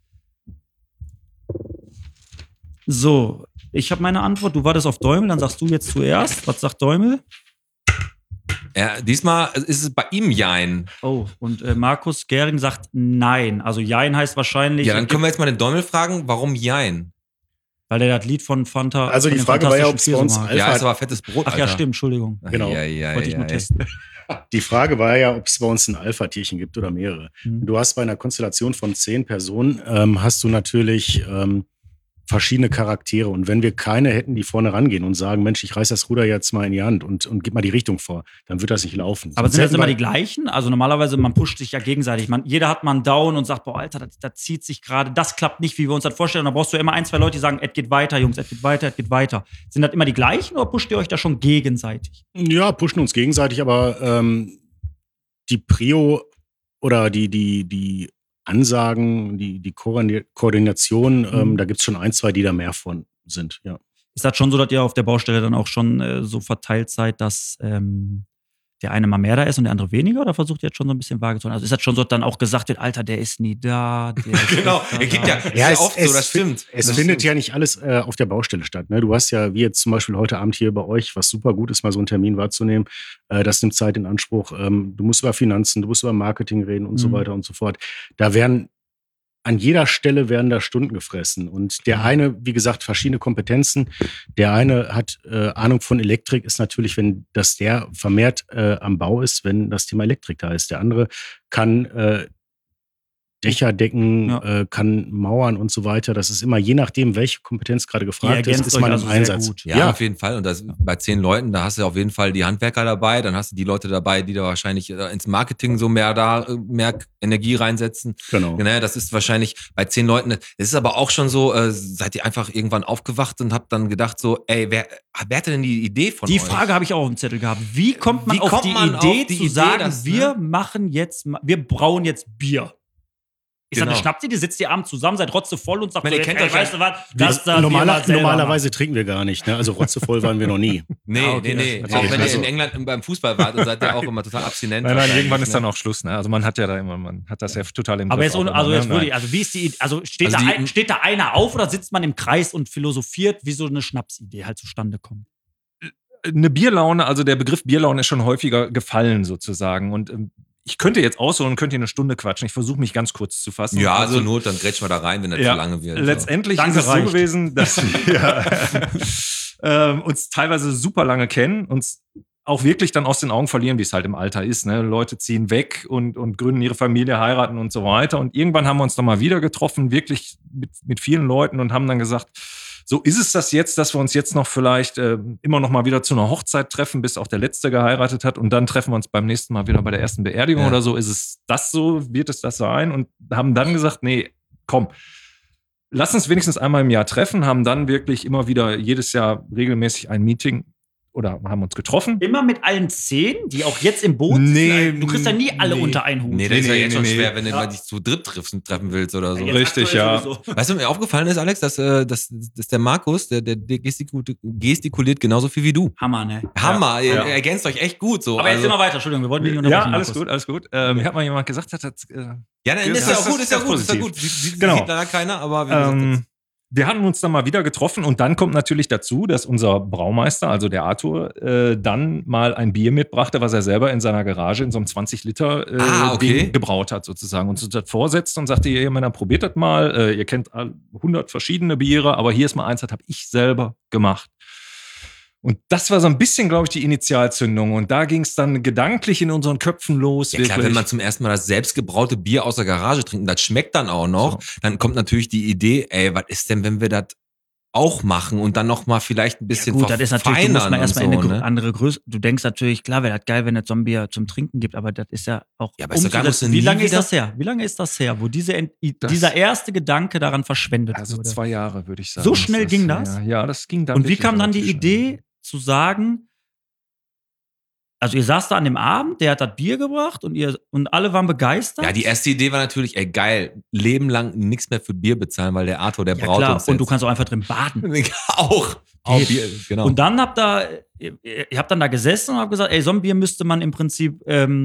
So, ich habe meine Antwort, du wartest auf Däumel, dann sagst du jetzt zuerst. Was sagt Däumel? Ja, diesmal ist es bei ihm Jein. Oh, und Markus Gering sagt nein. Also Jein heißt wahrscheinlich... Ja, dann können wir jetzt mal den Däumel fragen, warum Jein? Weil der das Lied von Fanta... Also die Frage war ja, ob es bei uns Alpha... Ja, ist aber fettes Brot, Ach ja, stimmt, Entschuldigung. Genau. Wollte ich nur testen. Die Frage war ja, ob es bei uns ein Alpha-Tierchen gibt oder mehrere. Du hast bei einer Konstellation von 10 Personen, hast du natürlich verschiedene Charaktere. Und wenn wir keine hätten, die vorne rangehen und sagen, Mensch, ich reiß das Ruder jetzt mal in die Hand und gib mal die Richtung vor, dann wird das nicht laufen. Aber sind das immer die gleichen? Also normalerweise, man pusht sich ja gegenseitig. Jeder hat mal einen Down und sagt, boah, Alter, das zieht sich gerade, das klappt nicht, wie wir uns das vorstellen. Und dann brauchst du immer 1, 2 Leute, die sagen, es geht weiter, Jungs, es geht weiter, es geht weiter. Sind das immer die gleichen oder pusht ihr euch da schon gegenseitig? Ja, pushen uns gegenseitig, aber die Prio oder die Ansagen, die Koordination, da gibt es schon 1, 2, die da mehr von sind, ja. Ist das schon so, dass ihr auf der Baustelle dann auch schon so verteilt seid, dass der eine mal mehr da ist und der andere weniger? Oder versucht ihr jetzt schon so ein bisschen vage zu halten? Also ist das schon so, dass dann auch gesagt wird, Alter, der ist nie da. Genau, er gibt ja oft so, das stimmt. Es findet ja nicht alles auf der Baustelle statt. Ne? Du hast ja, wie jetzt zum Beispiel heute Abend hier bei euch, was super gut ist, mal so einen Termin wahrzunehmen. Das nimmt Zeit in Anspruch. Du musst über Finanzen, du musst über Marketing reden und so weiter und so fort. Da werden an jeder Stelle werden da Stunden gefressen. Und der eine, wie gesagt, verschiedene Kompetenzen. Der eine hat Ahnung von Elektrik, ist natürlich, wenn das der vermehrt am Bau ist, wenn das Thema Elektrik da ist. Der andere kann Dächer decken, kann Mauern und so weiter. Das ist immer je nachdem, welche Kompetenz gerade gefragt ist man im Einsatz. Ja, auf jeden Fall. Und das, bei 10 Leuten, da hast du auf jeden Fall die Handwerker dabei, dann hast du die Leute dabei, die da wahrscheinlich ins Marketing so mehr Energie reinsetzen. Genau. Das ist wahrscheinlich bei 10 Leuten. Es ist aber auch schon so, seid ihr einfach irgendwann aufgewacht und habt dann gedacht so, ey, wer hatte denn die Idee von euch? Die Frage habe ich auch auf dem Zettel gehabt. Wie kommt man auf die Idee zu sagen, wir brauen jetzt Bier? Ist das eine Schnapsidee? Sitzt ihr abends zusammen, seid rotzevoll und sagt, weißt du was? Normalerweise trinken wir gar nicht. Ne? Also rotzevoll waren wir noch nie. Nee. Auch wenn ihr in England beim Fußball wart, dann seid ihr auch immer total abstinent. Nein, irgendwann ist dann auch Schluss. Ne? Also man hat ja da immer, man hat das ja total im Griff. Aber wie ist die Idee? Also steht da einer auf oder sitzt man im Kreis und philosophiert, wie so eine Schnapsidee halt zustande kommt? Eine Bierlaune, also der Begriff Bierlaune ist schon häufiger gefallen sozusagen. Und ich könnte jetzt ausholen und könnte hier eine Stunde quatschen. Ich versuche mich ganz kurz zu fassen. Ja, also zur Not, dann grätsch mal da rein, wenn das zu lange wird. Letztendlich ist es so gewesen, dass wir uns teilweise super lange kennen, uns auch wirklich dann aus den Augen verlieren, wie es halt im Alter ist. Ne? Leute ziehen weg und gründen ihre Familie, heiraten und so weiter. Und irgendwann haben wir uns dann mal wieder getroffen, wirklich mit vielen Leuten und haben dann gesagt, so ist es das jetzt, dass wir uns jetzt noch vielleicht immer noch mal wieder zu einer Hochzeit treffen, bis auch der Letzte geheiratet hat und dann treffen wir uns beim nächsten Mal wieder bei der ersten Beerdigung oder so. Ist es das so? Wird es das sein? Und haben dann gesagt, nee, komm, lass uns wenigstens einmal im Jahr treffen, haben dann wirklich immer wieder jedes Jahr regelmäßig ein Meeting oder haben uns getroffen. Immer mit allen 10, die auch jetzt im Boot sind? Du kriegst ja nie alle unter einen Hut. Nee, das ist ja jetzt schon schwer, wenn du dich zu dritt treffen willst oder so. Ja, richtig, ja. Sowieso. Weißt du, was mir aufgefallen ist, Alex, dass der Markus, der gestikuliert genauso viel wie du. Hammer, ne? Hammer, ihr ergänzt euch echt gut. So. Aber jetzt immer weiter, Entschuldigung, wir wollten nicht unterbrechen. Ja, alles gut. Mir hat mal jemand gesagt, ja, dann ist ja auch gut. Sieht leider keiner, aber wie gesagt, wir hatten uns dann mal wieder getroffen und dann kommt natürlich dazu, dass unser Braumeister, also der Arthur, dann mal ein Bier mitbrachte, was er selber in seiner Garage in so einem 20-Liter Ding gebraut hat sozusagen. Und uns das vorsetzt und sagte, ihr Männer, probiert das mal. Ihr kennt 100 verschiedene Biere, aber hier ist mal eins, das habe ich selber gemacht. Und das war so ein bisschen, glaube ich, die Initialzündung. Und da ging es dann gedanklich in unseren Köpfen los. Ja klar, wenn man zum ersten Mal das selbstgebraute Bier aus der Garage trinkt, das schmeckt dann auch noch, dann kommt natürlich die Idee, ey, was ist denn, wenn wir das auch machen und dann noch mal vielleicht ein bisschen verfeinern. Das ist natürlich, du musst mal erstmal in eine andere Größe. Du denkst natürlich, klar, wäre das geil, wenn es so ein Bier zum Trinken gibt, aber das ist ja auch. Ja, aber wie lange ist das her? Wie lange ist das her, wo dieser erste Gedanke daran verschwendet wurde? Also 2 Jahre, würde ich sagen. So schnell ging das? Ja, das ging dann. Und wie kam dann die Idee zu sagen, also ihr saßt da an dem Abend, der hat das Bier gebracht und alle waren begeistert? Ja, die erste Idee war natürlich, ey geil, Leben lang nichts mehr für Bier bezahlen, weil der Arthur, der braut uns jetzt. Und du kannst auch einfach drin baden. Auch Bier, genau. Und dann ihr habt dann da gesessen und habt gesagt, ey, so ein Bier müsste man im Prinzip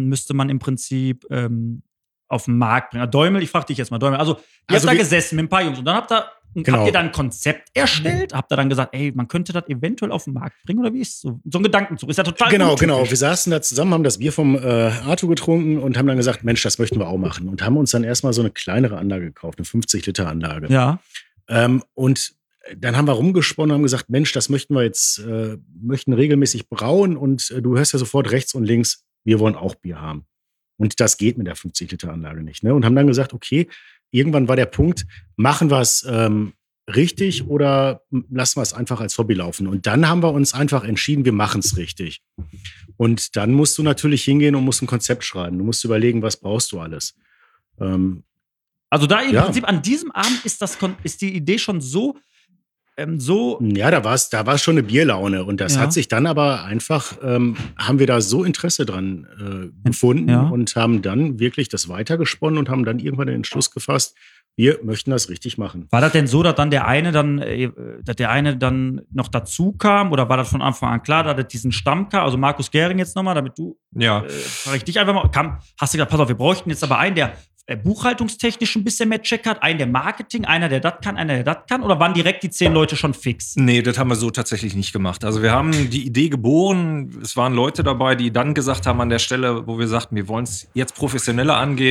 auf den Markt bringen. Däumel, ich frag dich jetzt mal, Däumel. Also ihr habt da gesessen mit ein paar Jungs und dann habt ihr dann ein Konzept erstellt? Habt ihr dann gesagt, ey, man könnte das eventuell auf den Markt bringen? Oder wie ist so ein Gedankenzug? Ist ja total Genau. Wir saßen da zusammen, haben das Bier vom Arthur getrunken und haben dann gesagt, Mensch, das möchten wir auch machen. Und haben uns dann erstmal so eine kleinere Anlage gekauft, eine 50-Liter-Anlage. Ja. Und dann haben wir rumgesponnen und haben gesagt, Mensch, das möchten wir jetzt, möchten regelmäßig brauen. Und du hörst ja sofort rechts und links, wir wollen auch Bier haben. Und das geht mit der 50-Liter-Anlage nicht. Ne? Und haben dann gesagt, okay, irgendwann war der Punkt, machen wir es richtig oder lassen wir es einfach als Hobby laufen? Und dann haben wir uns einfach entschieden, wir machen es richtig. Und dann musst du natürlich hingehen und musst ein Konzept schreiben. Du musst überlegen, was brauchst du alles. Also da im Prinzip an diesem Abend ist die Idee schon so. Ja, da war es schon eine Bierlaune. Und das hat sich dann aber einfach, haben wir da so Interesse dran gefunden und haben dann wirklich das weitergesponnen und haben dann irgendwann den Entschluss gefasst, wir möchten das richtig machen. War das denn so, dass der eine dann noch dazu kam? Oder war das von Anfang an klar, dass es diesen Stamm kam? Also Markus Gehring jetzt nochmal, damit du, frage ich dich einfach mal, hast du gesagt, pass auf, wir bräuchten jetzt aber einen, der buchhaltungstechnisch ein bisschen mehr Check hat, einen der Marketing, einer der das kann, einer der das kann? Oder waren direkt die 10 Leute schon fix? Nee, das haben wir so tatsächlich nicht gemacht. Also wir haben die Idee geboren, es waren Leute dabei, die dann gesagt haben an der Stelle, wo wir sagten, wir wollen es jetzt professioneller angehen,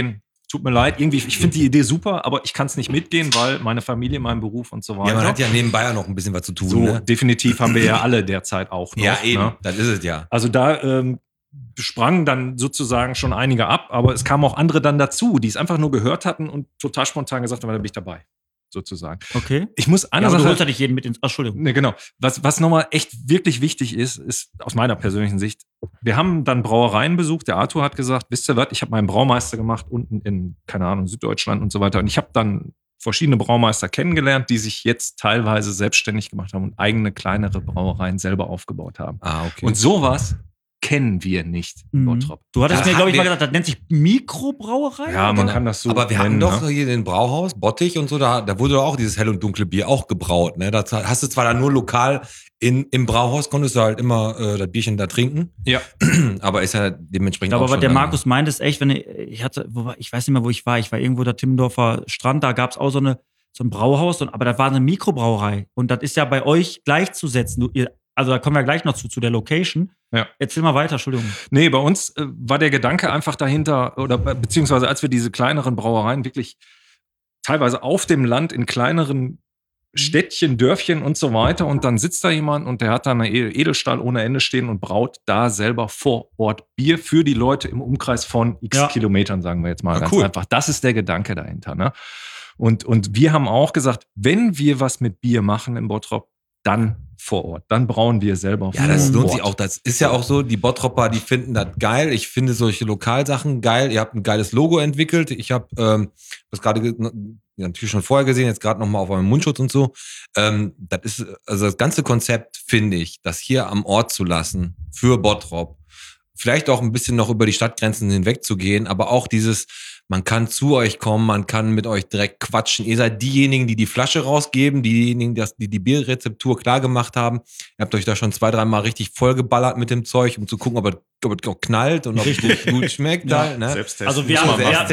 tut mir leid, irgendwie, ich finde die Idee super, aber ich kann es nicht mitgehen, weil meine Familie, mein Beruf und so weiter. Ja, man hat ja nebenbei ja noch ein bisschen was zu tun. So, ne? definitiv haben wir ja alle derzeit auch noch. Ja, eben, ne? das ist es ja. Also da sprangen dann sozusagen schon einige ab, aber es kamen auch andere dann dazu, die es einfach nur gehört hatten und total spontan gesagt haben, da bin ich dabei, sozusagen. Okay. Ich muss Ja, aber du Sache, holst ja nicht jeden mit ins... Entschuldigung. Ne, genau. Was nochmal echt wirklich wichtig ist aus meiner persönlichen Sicht, wir haben dann Brauereien besucht, der Arthur hat gesagt, wisst ihr was, ich habe meinen Braumeister gemacht unten in, keine Ahnung, Süddeutschland und so weiter und ich habe dann verschiedene Braumeister kennengelernt, die sich jetzt teilweise selbstständig gemacht haben und eigene kleinere Brauereien selber aufgebaut haben. Ah, okay. Und sowas kennen wir nicht in Bottrop. Du hattest Das mir, glaube ich, haben mal gesagt, das nennt sich Mikrobrauerei? Ja, man oder? kann das so Aber wir nennen, hatten doch ne? hier den Brauhaus, Bottich und so, da wurde doch auch dieses hell und dunkle Bier auch gebraut. Ne? Da hast du zwar dann nur lokal im Brauhaus, konntest du halt immer das Bierchen da trinken. Ja. Aber ist ja dementsprechend Aber auch was schon der lange. Markus meint, ist echt, wenn ich hatte, ich weiß nicht mehr, wo ich war irgendwo der Timmendorfer Strand, da gab es auch so ein Brauhaus, aber da war eine Mikrobrauerei und das ist ja bei euch gleichzusetzen. Also da kommen wir gleich noch zu der Location. Ja. Erzähl mal weiter, Entschuldigung. Nee, bei uns war der Gedanke einfach dahinter, oder beziehungsweise als wir diese kleineren Brauereien wirklich teilweise auf dem Land in kleineren Städtchen, Dörfchen und so weiter und dann sitzt da jemand und der hat da eine Edelstahl ohne Ende stehen und braut da selber vor Ort Bier für die Leute im Umkreis von x Kilometern, sagen wir jetzt mal ganz einfach. Das ist der Gedanke dahinter. Ne? Und wir haben auch gesagt, wenn wir was mit Bier machen in Bottrop, dann vor Ort. Dann brauen wir selber Ja, vor das lohnt Ort. sich auch. Das ist ja auch so, die Bottropper, die finden das geil. Ich finde solche Lokalsachen geil. Ihr habt ein geiles Logo entwickelt. Ich habe das gerade natürlich schon vorher gesehen, jetzt gerade nochmal auf eurem Mundschutz und so. Das ist, also das ganze Konzept, finde ich, das hier am Ort zu lassen für Bottrop. Vielleicht auch ein bisschen noch über die Stadtgrenzen hinweg zu gehen, aber auch dieses, man kann zu euch kommen, man kann mit euch direkt quatschen. Ihr seid diejenigen, die die Flasche rausgeben, diejenigen, die Bierrezeptur klar gemacht haben. Ihr habt euch da schon 2-3 Mal richtig vollgeballert mit dem Zeug, um zu gucken, ob es auch knallt und ob es gut schmeckt. Ja. Halt, ne? Selbsttest. Also wir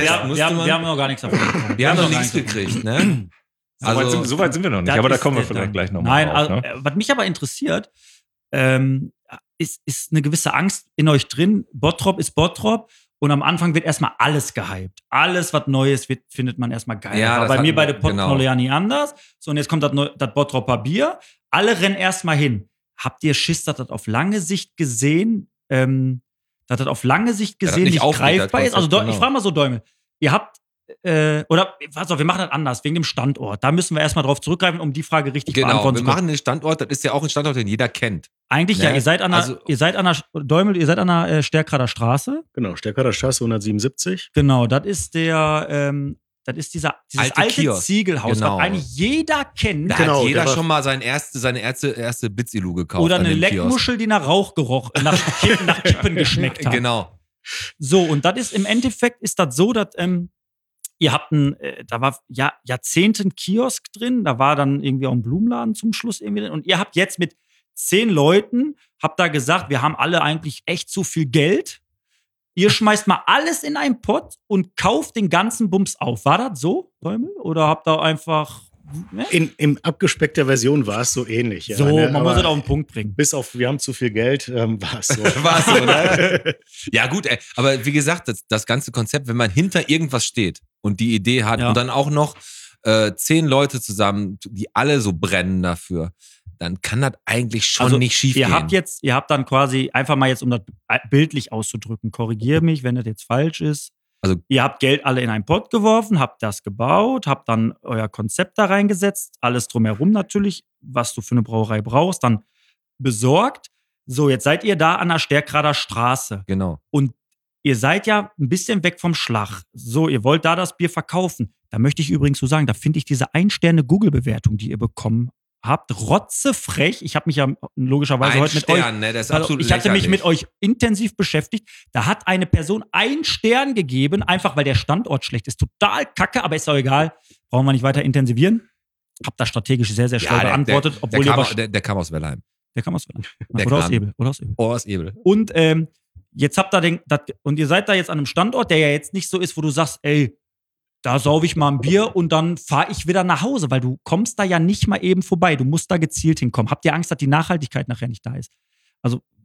haben noch gar nichts davon bekommen. Wir haben noch nichts gekriegt, ne? Also, so weit sind wir noch nicht, das aber da ist kommen wir der vielleicht Gedanke. gleich nochmal Nein, drauf. also, was mich aber interessiert, ist eine gewisse Angst in euch drin. Bottrop ist Bottrop und am Anfang wird erstmal alles gehypt. Alles, was Neues wird, findet man erstmal geil. Ja, aber das bei mir hatten bei wir- der Pottknolle ja nie anders. So, und jetzt kommt das Bottropper Bier. Alle rennen erstmal hin. Habt ihr Schiss, dass das auf lange Sicht gesehen, nicht nicht aufgeht, greifbar das ist? Also Konzept, ich frage mal so, Däumel. Ihr habt oder pass auf, wir machen das anders, wegen dem Standort. Da müssen wir erstmal drauf zurückgreifen, um die Frage richtig genau, beantworten wir zu können. machen den Standort, das ist ja auch ein Standort, den jeder kennt. Eigentlich ja, Ne? ihr seid an der Stärkrader Straße. Genau, Stärkrader Straße 177. Genau, das ist dieses Alte alte Kiosk. Ziegel-Haus, Genau. was eigentlich jeder kennt. Da Genau, hat jeder der war- schon mal seine erste Bitzilu gekauft. Oder an eine dem Kiosk. Leckmuschel, die nach Rauch geroch, nach Kippen geschmeckt hat. Genau. So, und das ist im Endeffekt ist das so, dass ihr habt da war Jahrzehnte ein Kiosk drin, da war dann irgendwie auch ein Blumenladen zum Schluss irgendwie drin. Und ihr habt jetzt mit 10 Leuten, habt da gesagt, wir haben alle eigentlich echt zu viel Geld. Ihr schmeißt mal alles in einen Pott und kauft den ganzen Bums auf. War das so, Däumel? Oder habt ihr einfach. Ne? In abgespeckter Version war es so ähnlich. Ja, So, ne? man Aber muss es auf den Punkt bringen. bis auf, wir haben zu viel Geld, war es so. War's so, ne? Ja, gut, ey. Aber wie gesagt, das ganze Konzept, wenn man hinter irgendwas steht und die Idee hat Ja. und dann auch noch 10 Leute zusammen, die alle so brennen dafür, dann kann das eigentlich schon nicht schief ihr gehen. Ihr habt dann quasi einfach mal jetzt, um das bildlich auszudrücken, korrigier mich, wenn das jetzt falsch ist. Also- ihr habt Geld alle in einen Pott geworfen, habt das gebaut, habt dann euer Konzept da reingesetzt, alles drumherum natürlich, was du für eine Brauerei brauchst, dann besorgt. So, jetzt seid ihr da an der Stärkrader Straße. Genau. Ihr seid ja ein bisschen weg vom Schlag. So, ihr wollt da das Bier verkaufen. Da möchte ich übrigens so sagen, da finde ich diese 1-Sterne-Google-Bewertung, die ihr bekommen habt, rotzefrech. Ich habe mich ja logischerweise heute mit euch. Ne? Das ist Also, absolut ich hatte mich lächerlich. mit euch intensiv beschäftigt. Da hat eine Person 1 Stern gegeben, einfach weil der Standort schlecht ist. Total kacke, aber ist doch egal. Brauchen wir nicht weiter intensivieren. Hab da strategisch sehr, sehr schlau geantwortet, obwohl der kam aus Wellheim. der kam aus Der oder aus kam- Ebel. Oder aus Ebel. Oh, aus Ebel. Und jetzt habt ihr und ihr seid da jetzt an einem Standort, der ja jetzt nicht so ist, wo du sagst, ey, da saufe ich mal ein Bier und dann fahre ich wieder nach Hause, weil du kommst da ja nicht mal eben vorbei. Du musst da gezielt hinkommen. Habt ihr Angst, dass die Nachhaltigkeit nachher nicht da ist? Also,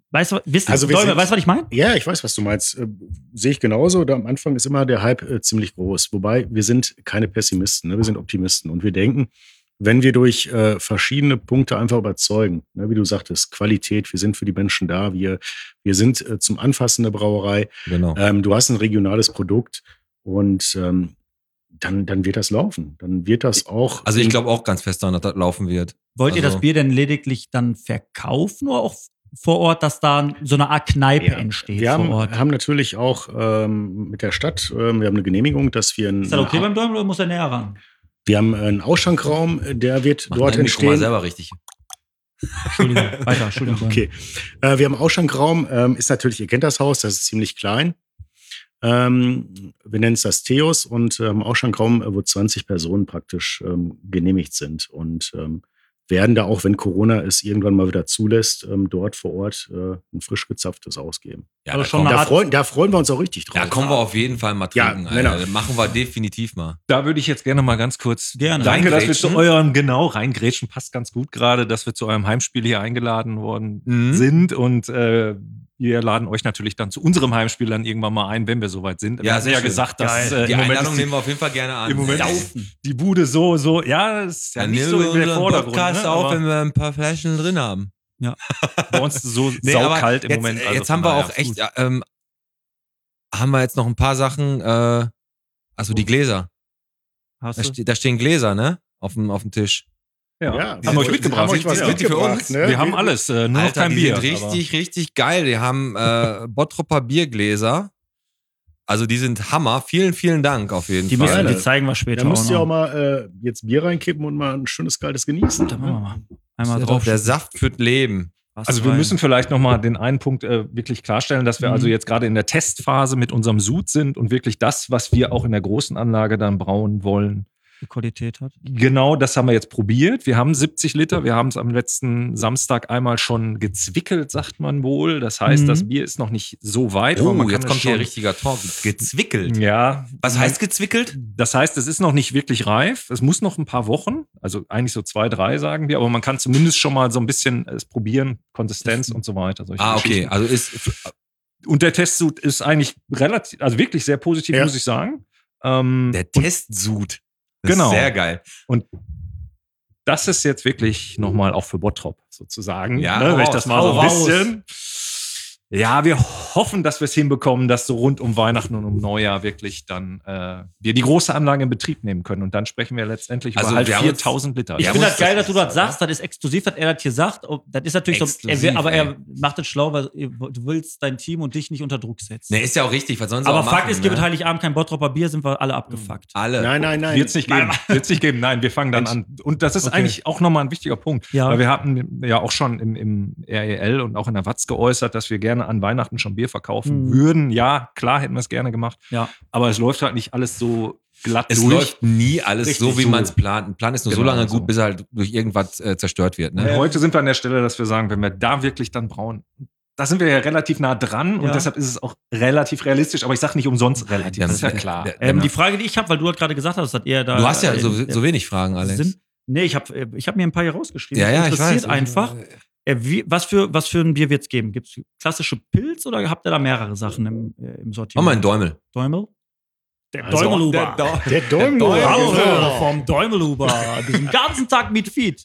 Weißt du, Also wir sind- weißt du, was ich meine? Ja, ich weiß, was du meinst. Sehe ich genauso. Da am Anfang ist immer der Hype ziemlich groß. Wobei wir sind keine Pessimisten, ne? Wir sind Optimisten. Und wir denken, wenn wir durch verschiedene Punkte einfach überzeugen, ne? Wie du sagtest, Qualität, wir sind für die Menschen da, wir sind zum Anfassen der Brauerei. Genau. Du hast ein regionales Produkt und dann wird das laufen. Dann wird das auch. Also ich glaube auch ganz fest daran, dass das laufen wird. Wollt ihr Also- das Bier denn lediglich dann verkaufen oder auch vor Ort, dass da so eine Art Kneipe Ja. entsteht Wir vor Ort? haben natürlich auch mit der Stadt, wir haben eine Genehmigung, dass wir Ist das okay beim Däumel oder muss er näher ran? wir haben einen Ausschankraum, der wird Mach dort dein Mikro mal entstehen. selber richtig. Entschuldigung, weiter, Entschuldigung. Okay. Wir haben einen Ausschankraum, ist natürlich, ihr kennt das Haus, das ist ziemlich klein. Wir nennen es das Theos und im Ausschankraum, wo 20 Personen praktisch genehmigt sind und werden da auch, wenn Corona es irgendwann mal wieder zulässt, dort vor Ort ein frisch gezapftes ausgeben. Ja, Also da, schon kommen, eine Da freuen wir uns auch richtig drauf. da kommen wir auf jeden Fall mal Ja, trinken. Männer. Alter. Das machen wir definitiv mal. Da würde ich jetzt gerne mal ganz kurz Gerne. Danke, dass wir Reingrätschen. zu eurem, reingrätschen passt ganz gut gerade, dass wir zu eurem Heimspiel hier eingeladen worden Mhm. sind und wir laden euch natürlich dann zu unserem Heimspiel dann irgendwann mal ein, wenn wir soweit sind. Wir hatten sehr ja schön. gesagt, dass Geil. Die im Moment Einladung ist nehmen wir auf jeden Fall gerne an. im Moment Saufen. die Bude so, ja, das ist ja Dann nicht nehmen so wir der unseren Vordergrund. Podcast Ne? auf, Aber wenn wir ein paar Flaschen drin haben. bei uns so Nee, aber saukalt im jetzt, Moment. Also jetzt von haben wir daher auch echt, gut. haben wir jetzt noch ein paar Sachen, also die Gläser. Hast Da, du? da stehen Gläser, ne? Auf dem Tisch. Ja. Ja, Haben wir euch mitgebracht. Haben euch was Sind die für mitgebracht, uns? ne? Wir haben alles, nur noch Alter, kein die Bier. sind richtig geil. Die haben Bottropper Biergläser. Also die sind Hammer. Vielen, vielen Dank auf jeden Die, Fall. die zeigen wir später Da müsst ihr auch noch. mal jetzt Bier reinkippen und mal ein schönes, kaltes genießen. Da machen wir mal. Das Einmal ist drauf. der Saft führt Leben. Also wir müssen vielleicht nochmal den einen Punkt wirklich klarstellen, dass wir Mhm. also jetzt gerade in der Testphase mit unserem Sud sind und wirklich das, was wir auch in der großen Anlage dann brauen wollen. die Qualität hat. Genau, das haben wir jetzt probiert. Wir haben 70 Liter. Wir haben es am letzten Samstag einmal schon gezwickelt, sagt man wohl. Das heißt, Mhm. das Bier ist noch nicht so weit. aber Oh, man kann jetzt es kommt hier schon- richtiger Talk. Gezwickelt. Ja. Was heißt gezwickelt? Das heißt, es ist noch nicht wirklich reif. Es muss noch ein paar Wochen, also eigentlich so 2, 3 sagen wir, aber man kann zumindest schon mal so ein bisschen es probieren, Konsistenz und so weiter. solche Ah, okay. Geschichten. Also ist Und der Testsud ist eigentlich relativ, also wirklich sehr positiv, Ja. muss ich sagen. der Testsud. Das Genau. ist sehr geil. Das ist jetzt wirklich nochmal auch für Bottrop sozusagen. Ja, ne, wenn ich das mal so ein hau bisschen. Ja, wir hoffen, dass wir es hinbekommen, dass so rund um Weihnachten und um Neujahr wirklich dann wir die große Anlage in Betrieb nehmen können. Und dann sprechen wir letztendlich Also über halt wir haben 4000 Liter. Ich Ja, finde muss das geil, das dass du das sein, sagst. Das ist exklusiv, dass er das hier sagt. Oh, das ist natürlich Exklusiv, aber er ey. macht es schlau, weil du willst dein Team und dich nicht unter Druck setzen. Ne, ist ja auch richtig. Was sollen sie aber auch Fakt machen, ist, gibt es ne? Heiligabend kein Bottropper Bier, sind wir alle abgefuckt. Alle. Nein. Wird es nicht geben. Wird's nicht geben. Nein, wir fangen dann an. Und das ist Okay. eigentlich auch nochmal ein wichtiger Punkt. Ja. Weil wir hatten ja auch schon im REL und auch in der Watz geäußert, dass wir gerne an Weihnachten schon Bier verkaufen Mhm. würden. Ja, klar hätten wir es gerne gemacht. Ja. Aber es läuft halt nicht alles so glatt Es durch. läuft nie alles Richtig so, wie so. man es plant. Ein Plan ist nur so Genau lange so. gut, bis er halt durch irgendwas zerstört wird. Und Ne? heute sind wir an der Stelle, dass wir sagen, wenn wir da wirklich dann brauen, da sind wir ja relativ nah dran und Ja. deshalb ist es auch relativ realistisch. Aber ich sage nicht umsonst relativ, das ist ja klar. Die Frage, die ich habe, weil du gerade gesagt hast, dass ihr da. Du hast ja so wenig Fragen, Alex. Sind. Nee, ich hab mir ein paar hier rausgeschrieben. Ja, Mich ich interessiert weiß. einfach. Was für ein Bier wird es geben? Gibt es klassische Pilz oder habt ihr da mehrere Sachen im Mach Sortiment? mal einen Däumel. Däumel? Der Also, Däumelhuber. Der Däumel. Hallo, vom Däumelhuber. Den ganzen Tag mit Feed.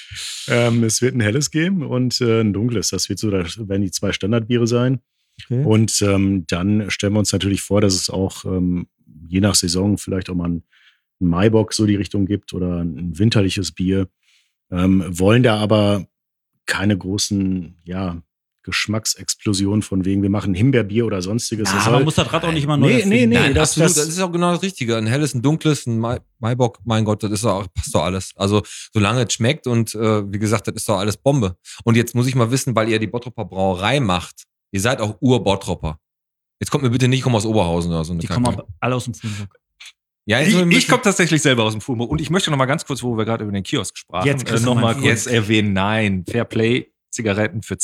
Es wird ein helles geben und ein dunkles. Das werden die 2 Standardbiere sein. Okay. Und dann stellen wir uns natürlich vor, dass es auch je nach Saison vielleicht auch mal ein Maibock so die Richtung gibt oder ein winterliches Bier. Wollen da aber keine großen, Geschmacksexplosionen von wegen, wir machen Himbeerbier oder sonstiges. Das Ja, soll- man muss das Rad auch nicht mal neu Nee, erfinden. nee, Nein, das- absolut. das- Das ist auch genau das Richtige. Ein helles, ein dunkles, ein Maibock, mein Gott, das ist doch, passt doch alles. Also, solange es schmeckt und wie gesagt, das ist doch alles Bombe. Und jetzt muss ich mal wissen, weil ihr die Bottropper Brauerei macht, ihr seid auch Ur-Bottropper. Jetzt kommt mir bitte nicht, ich komme aus Oberhausen oder so eine Die Kacke. kommen aber alle aus dem Fußball. Ja, jetzt Ich, so ein ich bisschen- komme tatsächlich selber aus dem Fuhrburg und ich möchte noch mal ganz kurz, wo wir gerade über den Kiosk sprachen, Jetzt kriegst du noch mal meinen kurz erwähnen, nein, Fairplay Zigaretten für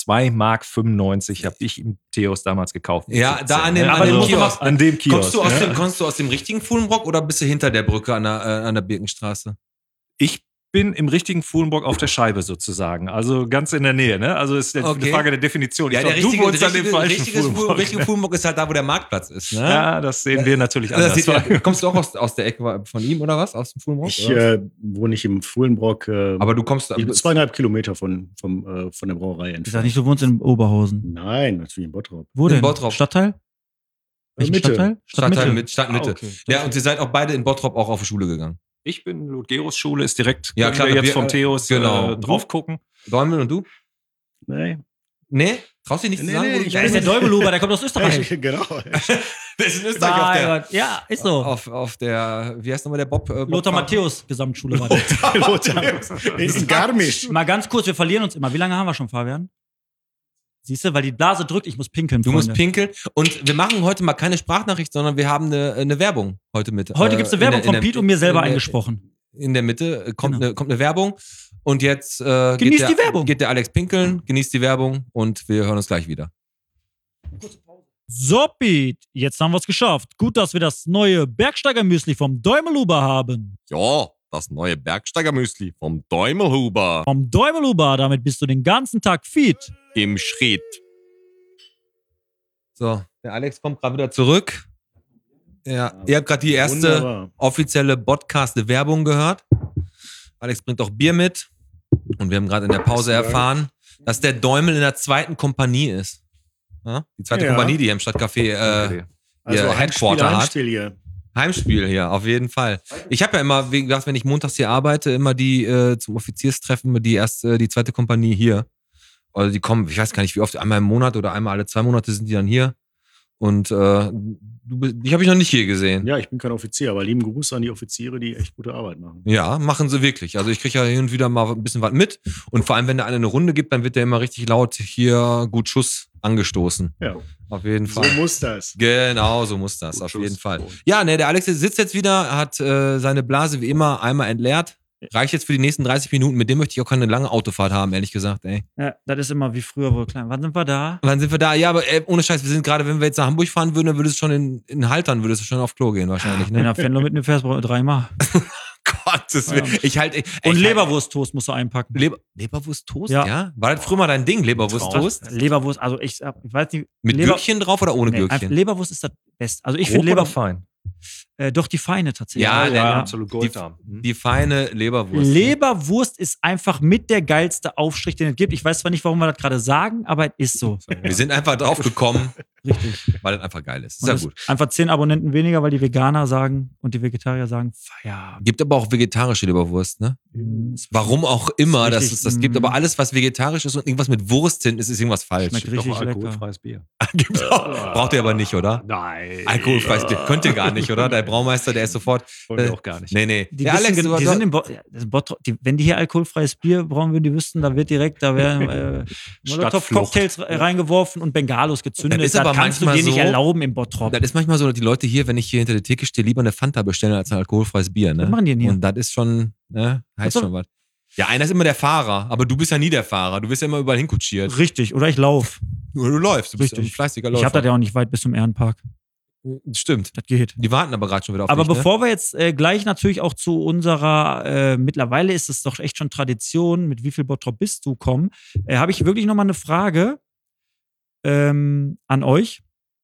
2,95 Mark habe ich im Theos damals gekauft. Ja, da an dem, Ja, an aber dem du musst Kiosk. an dem Kiosk. Kommst du aus dem richtigen Fuhlenbrock oder bist du hinter der Brücke an der Birkenstraße? Ich bin im richtigen Fuhlenbrock auf der Scheibe sozusagen. Also ganz in der Nähe, ne? Also ist eine Frage der Definition. Ja, ich glaub, der richtige Fuhlenbrock ist halt da, wo der Marktplatz ist, ne? Ja, das sehen wir natürlich anders. Kommst du auch aus der Ecke von ihm oder was? Aus dem Fuhlenbrock? Ich wohne nicht im Fuhlenbrock. Aber du kommst... 2,5 Kilometer von der Brauerei entfernt. Ich sag nicht, du wohnst in Oberhausen. Nein, natürlich in Bottrop. Wo denn? Bottrop. Stadtteil? Welchen Mitte. Stadtteil? Stadtmitte. Okay. Ja, und ihr seid auch beide in Bottrop auch auf die Schule gegangen. Ich bin Ludgerus Schule, ist direkt, Ja, klar, wenn wir wir- jetzt vom Theos genau. drauf gucken. Däumel und du? Nee. Nee? Traust du dich nicht zu sagen, wo du ich Da ist der Däubelhuber, der kommt aus Österreich. Genau. Der ist in Österreich Mein Gott. Ja, ist so. auf der, wie heißt nochmal der Bob? Lothar Matthäus Gesamtschule war das. Lothar. In Garmisch. Mal ganz kurz, wir verlieren uns immer. Wie lange haben wir schon, Fabian? Siehst du, weil die Blase drückt, ich muss pinkeln. Du musst Freunde. pinkeln. Und wir machen heute mal keine Sprachnachricht, sondern wir haben eine Werbung heute mit. Heute gibt es eine Werbung von Pete und mir selber in der- eingesprochen. In der Mitte kommt Genau. eine Werbung. Und jetzt Genießt die Werbung. geht der Alex pinkeln, genießt die Werbung und wir hören uns gleich wieder. So, Pete, jetzt haben wir es geschafft. Gut, dass wir das neue Bergsteigermüsli vom Däumelhuber haben. Ja, das neue Bergsteigermüsli vom Däumelhuber Vom Däumelhuber, damit bist du den ganzen Tag fit. im Schritt. So, der Alex kommt gerade wieder zurück. Ja, ihr habt gerade die erste Wunderbar. offizielle Podcast-Werbung gehört. Alex bringt auch Bier mit. Und wir haben gerade in der Pause erfahren, dass der Däumel in der zweiten Kompanie ist. Ja? Die zweite Ja. Kompanie, die hier im Stadtcafé Also Headquarter hat. Heimspiel hier. Heimspiel hier, auf jeden Fall. Ich habe ja immer, wie gesagt, wenn ich montags hier arbeite, immer die zum Offizierstreffen, die zweite Kompanie hier. Also die kommen, ich weiß gar nicht wie oft, einmal im Monat oder einmal alle 2 Monate sind die dann hier. Und dich habe ich noch nicht hier gesehen. Ja, ich bin kein Offizier, aber lieben Gruß an die Offiziere, die echt gute Arbeit machen. Ja, machen sie wirklich. Also ich kriege ja hin und wieder mal ein bisschen was mit. Und vor allem, wenn da eine Runde gibt, dann wird der immer richtig laut hier gut Schuss angestoßen. Ja, Auf jeden so Fall. muss das. Genau, so muss das, auf jeden Fall. Ja, ne, der Alex sitzt jetzt wieder, hat seine Blase wie immer einmal entleert. Reicht jetzt für die nächsten 30 Minuten. Mit dem möchte ich auch keine lange Autofahrt haben, ehrlich gesagt, ey. Ja, das ist immer wie früher wohl klein. Wann sind wir da? Wann sind wir da? Ja, aber ohne Scheiß, wir sind gerade, wenn wir jetzt nach Hamburg fahren würden, dann würde es schon in Haltern, würde es schon auf Klo gehen wahrscheinlich, Wenn ne? er Fenlo mit mir fährst, brauchen wir 3-mal. Gottes Willen. Und Leberwursttoast musst du einpacken. Leberwursttoast, Ja. ja? War das früher mal dein Ding, Leberwursttoast? Leberwurst, also ich weiß nicht. Mit Gürkchen drauf oder ohne Nee, Gürkchen? einfach Leberwurst ist das Beste. Also ich Grob finde oder Leber, fein? doch die feine tatsächlich. Ja, absolut Golddarm. Die feine Leberwurst. Leberwurst ist einfach mit der geilste Aufstrich, den es gibt. Ich weiß zwar nicht, warum wir das gerade sagen, aber es ist so. Wir sind einfach drauf gekommen, Richtig. weil das einfach geil ist. Und Sehr es gut. ist einfach 10 Abonnenten weniger, weil die Veganer sagen und die Vegetarier sagen, Feierabend. Gibt aber auch vegetarische Leberwurst, ne? Warum auch immer, Ist dass richtig, es das gibt. Aber alles, was vegetarisch ist und irgendwas mit Wurst hin, ist irgendwas falsch. Schmeckt richtig lecker. alkoholfreies Bier. Gibt's auch. Braucht ihr aber nicht, oder? Nein. Alkoholfreies Bier. Könnt ihr gar nicht, oder? Der Braumeister, der ist sofort. Wollen wir auch gar nicht. Nee. Die, Ja, wissen, Alex, die sind im Bottrop, wenn die hier alkoholfreies Bier brauchen würden, die wüssten, da wird direkt, da werden Molotov-Cocktails reingeworfen und Bengalos gezündet. Das ist Das aber kannst du manchmal dir nicht so- erlauben im Bottrop. das ist manchmal so, dass die Leute hier, wenn ich hier hinter der Theke stehe, lieber eine Fanta bestellen als ein alkoholfreies Bier, ne? Was machen die denn hier? Und das ist schon, ne? Heißt Was schon was. Ja, einer ist immer der Fahrer, aber du bist ja nie der Fahrer. Du wirst ja immer überall hinkutschiert. Richtig, oder ich laufe. Oder du läufst, du bist Richtig. ein fleißiger Ich Läufer. habe das ja auch nicht weit bis zum Ehrenpark. Stimmt. Das geht. Die warten aber gerade schon wieder auf Aber dich, bevor wir jetzt gleich natürlich auch zu unserer, mittlerweile ist es doch echt schon Tradition, mit wie viel Bottrop bist du kommen, habe ich wirklich nochmal eine Frage an euch.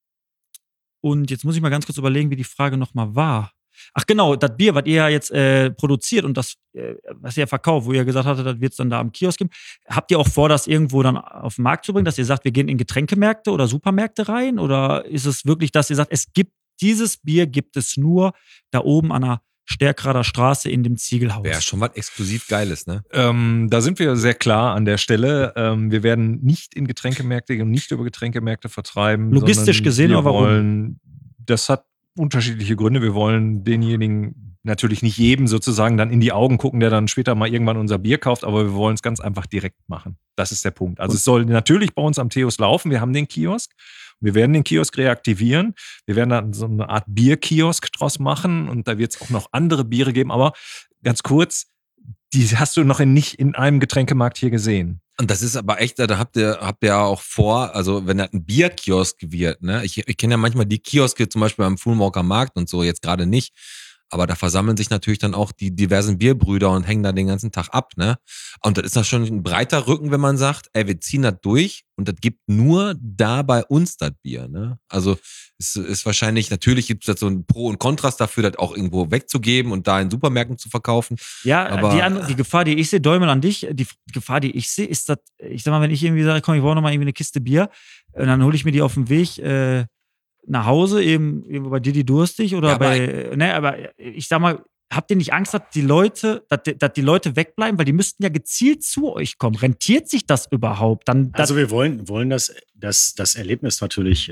Und jetzt muss ich mal ganz kurz überlegen, wie die Frage nochmal war. Ach genau, das Bier, was ihr ja jetzt produziert und das, was ihr verkauft, wo ihr gesagt hattet, das wird es dann da am Kiosk geben. Habt ihr auch vor, das irgendwo dann auf den Markt zu bringen, dass ihr sagt, wir gehen in Getränkemärkte oder Supermärkte rein? Oder ist es wirklich, dass ihr sagt, dieses Bier gibt es nur da oben an der Stärkrader Straße in dem Ziegelhaus? Wäre schon was exklusiv Geiles, ne? Da sind wir sehr klar an der Stelle. Wir werden nicht in Getränkemärkte und nicht über Getränkemärkte vertreiben. Logistisch sondern gesehen, wir aber warum? wollen, das hat unterschiedliche Gründe. Wir wollen denjenigen natürlich nicht jedem sozusagen dann in die Augen gucken, der dann später mal irgendwann unser Bier kauft, aber wir wollen es ganz einfach direkt machen. Das ist der Punkt. Also es soll natürlich bei uns am Theos laufen. Wir haben den Kiosk. Wir werden den Kiosk reaktivieren. Wir werden dann so eine Art Bierkiosk draus machen und da wird es auch noch andere Biere geben. Aber ganz kurz, die hast du noch nicht in einem Getränkemarkt hier gesehen. Und das ist aber echt, da habt ihr ja auch vor, also wenn das ein Bierkiosk wird, ne? Ich kenne ja manchmal die Kioske zum Beispiel am Fulmwalker Markt und so, jetzt gerade nicht. Aber da versammeln sich natürlich dann auch die diversen Bierbrüder und hängen da den ganzen Tag ab, ne? Und das ist das schon ein breiter Rücken, wenn man sagt, ey, wir ziehen das durch und das gibt nur da bei uns das Bier, ne? Also es ist wahrscheinlich, natürlich gibt es da so ein Pro und Kontrast dafür, das auch irgendwo wegzugeben und da in Supermärkten zu verkaufen. Ja, aber die Gefahr, die ich sehe, Däumel an dich, die Gefahr, die ich sehe, ist, dass, ich sag mal, wenn ich irgendwie sage, komm, ich brauche nochmal irgendwie eine Kiste Bier, und dann hole ich mir die auf dem Weg nach Hause, eben bei Didi Durstig oder Ja, aber ich sag mal, habt ihr nicht Angst, dass die Leute wegbleiben, weil die müssten ja gezielt zu euch kommen? Rentiert sich das überhaupt? Also wir wollen das Erlebnis natürlich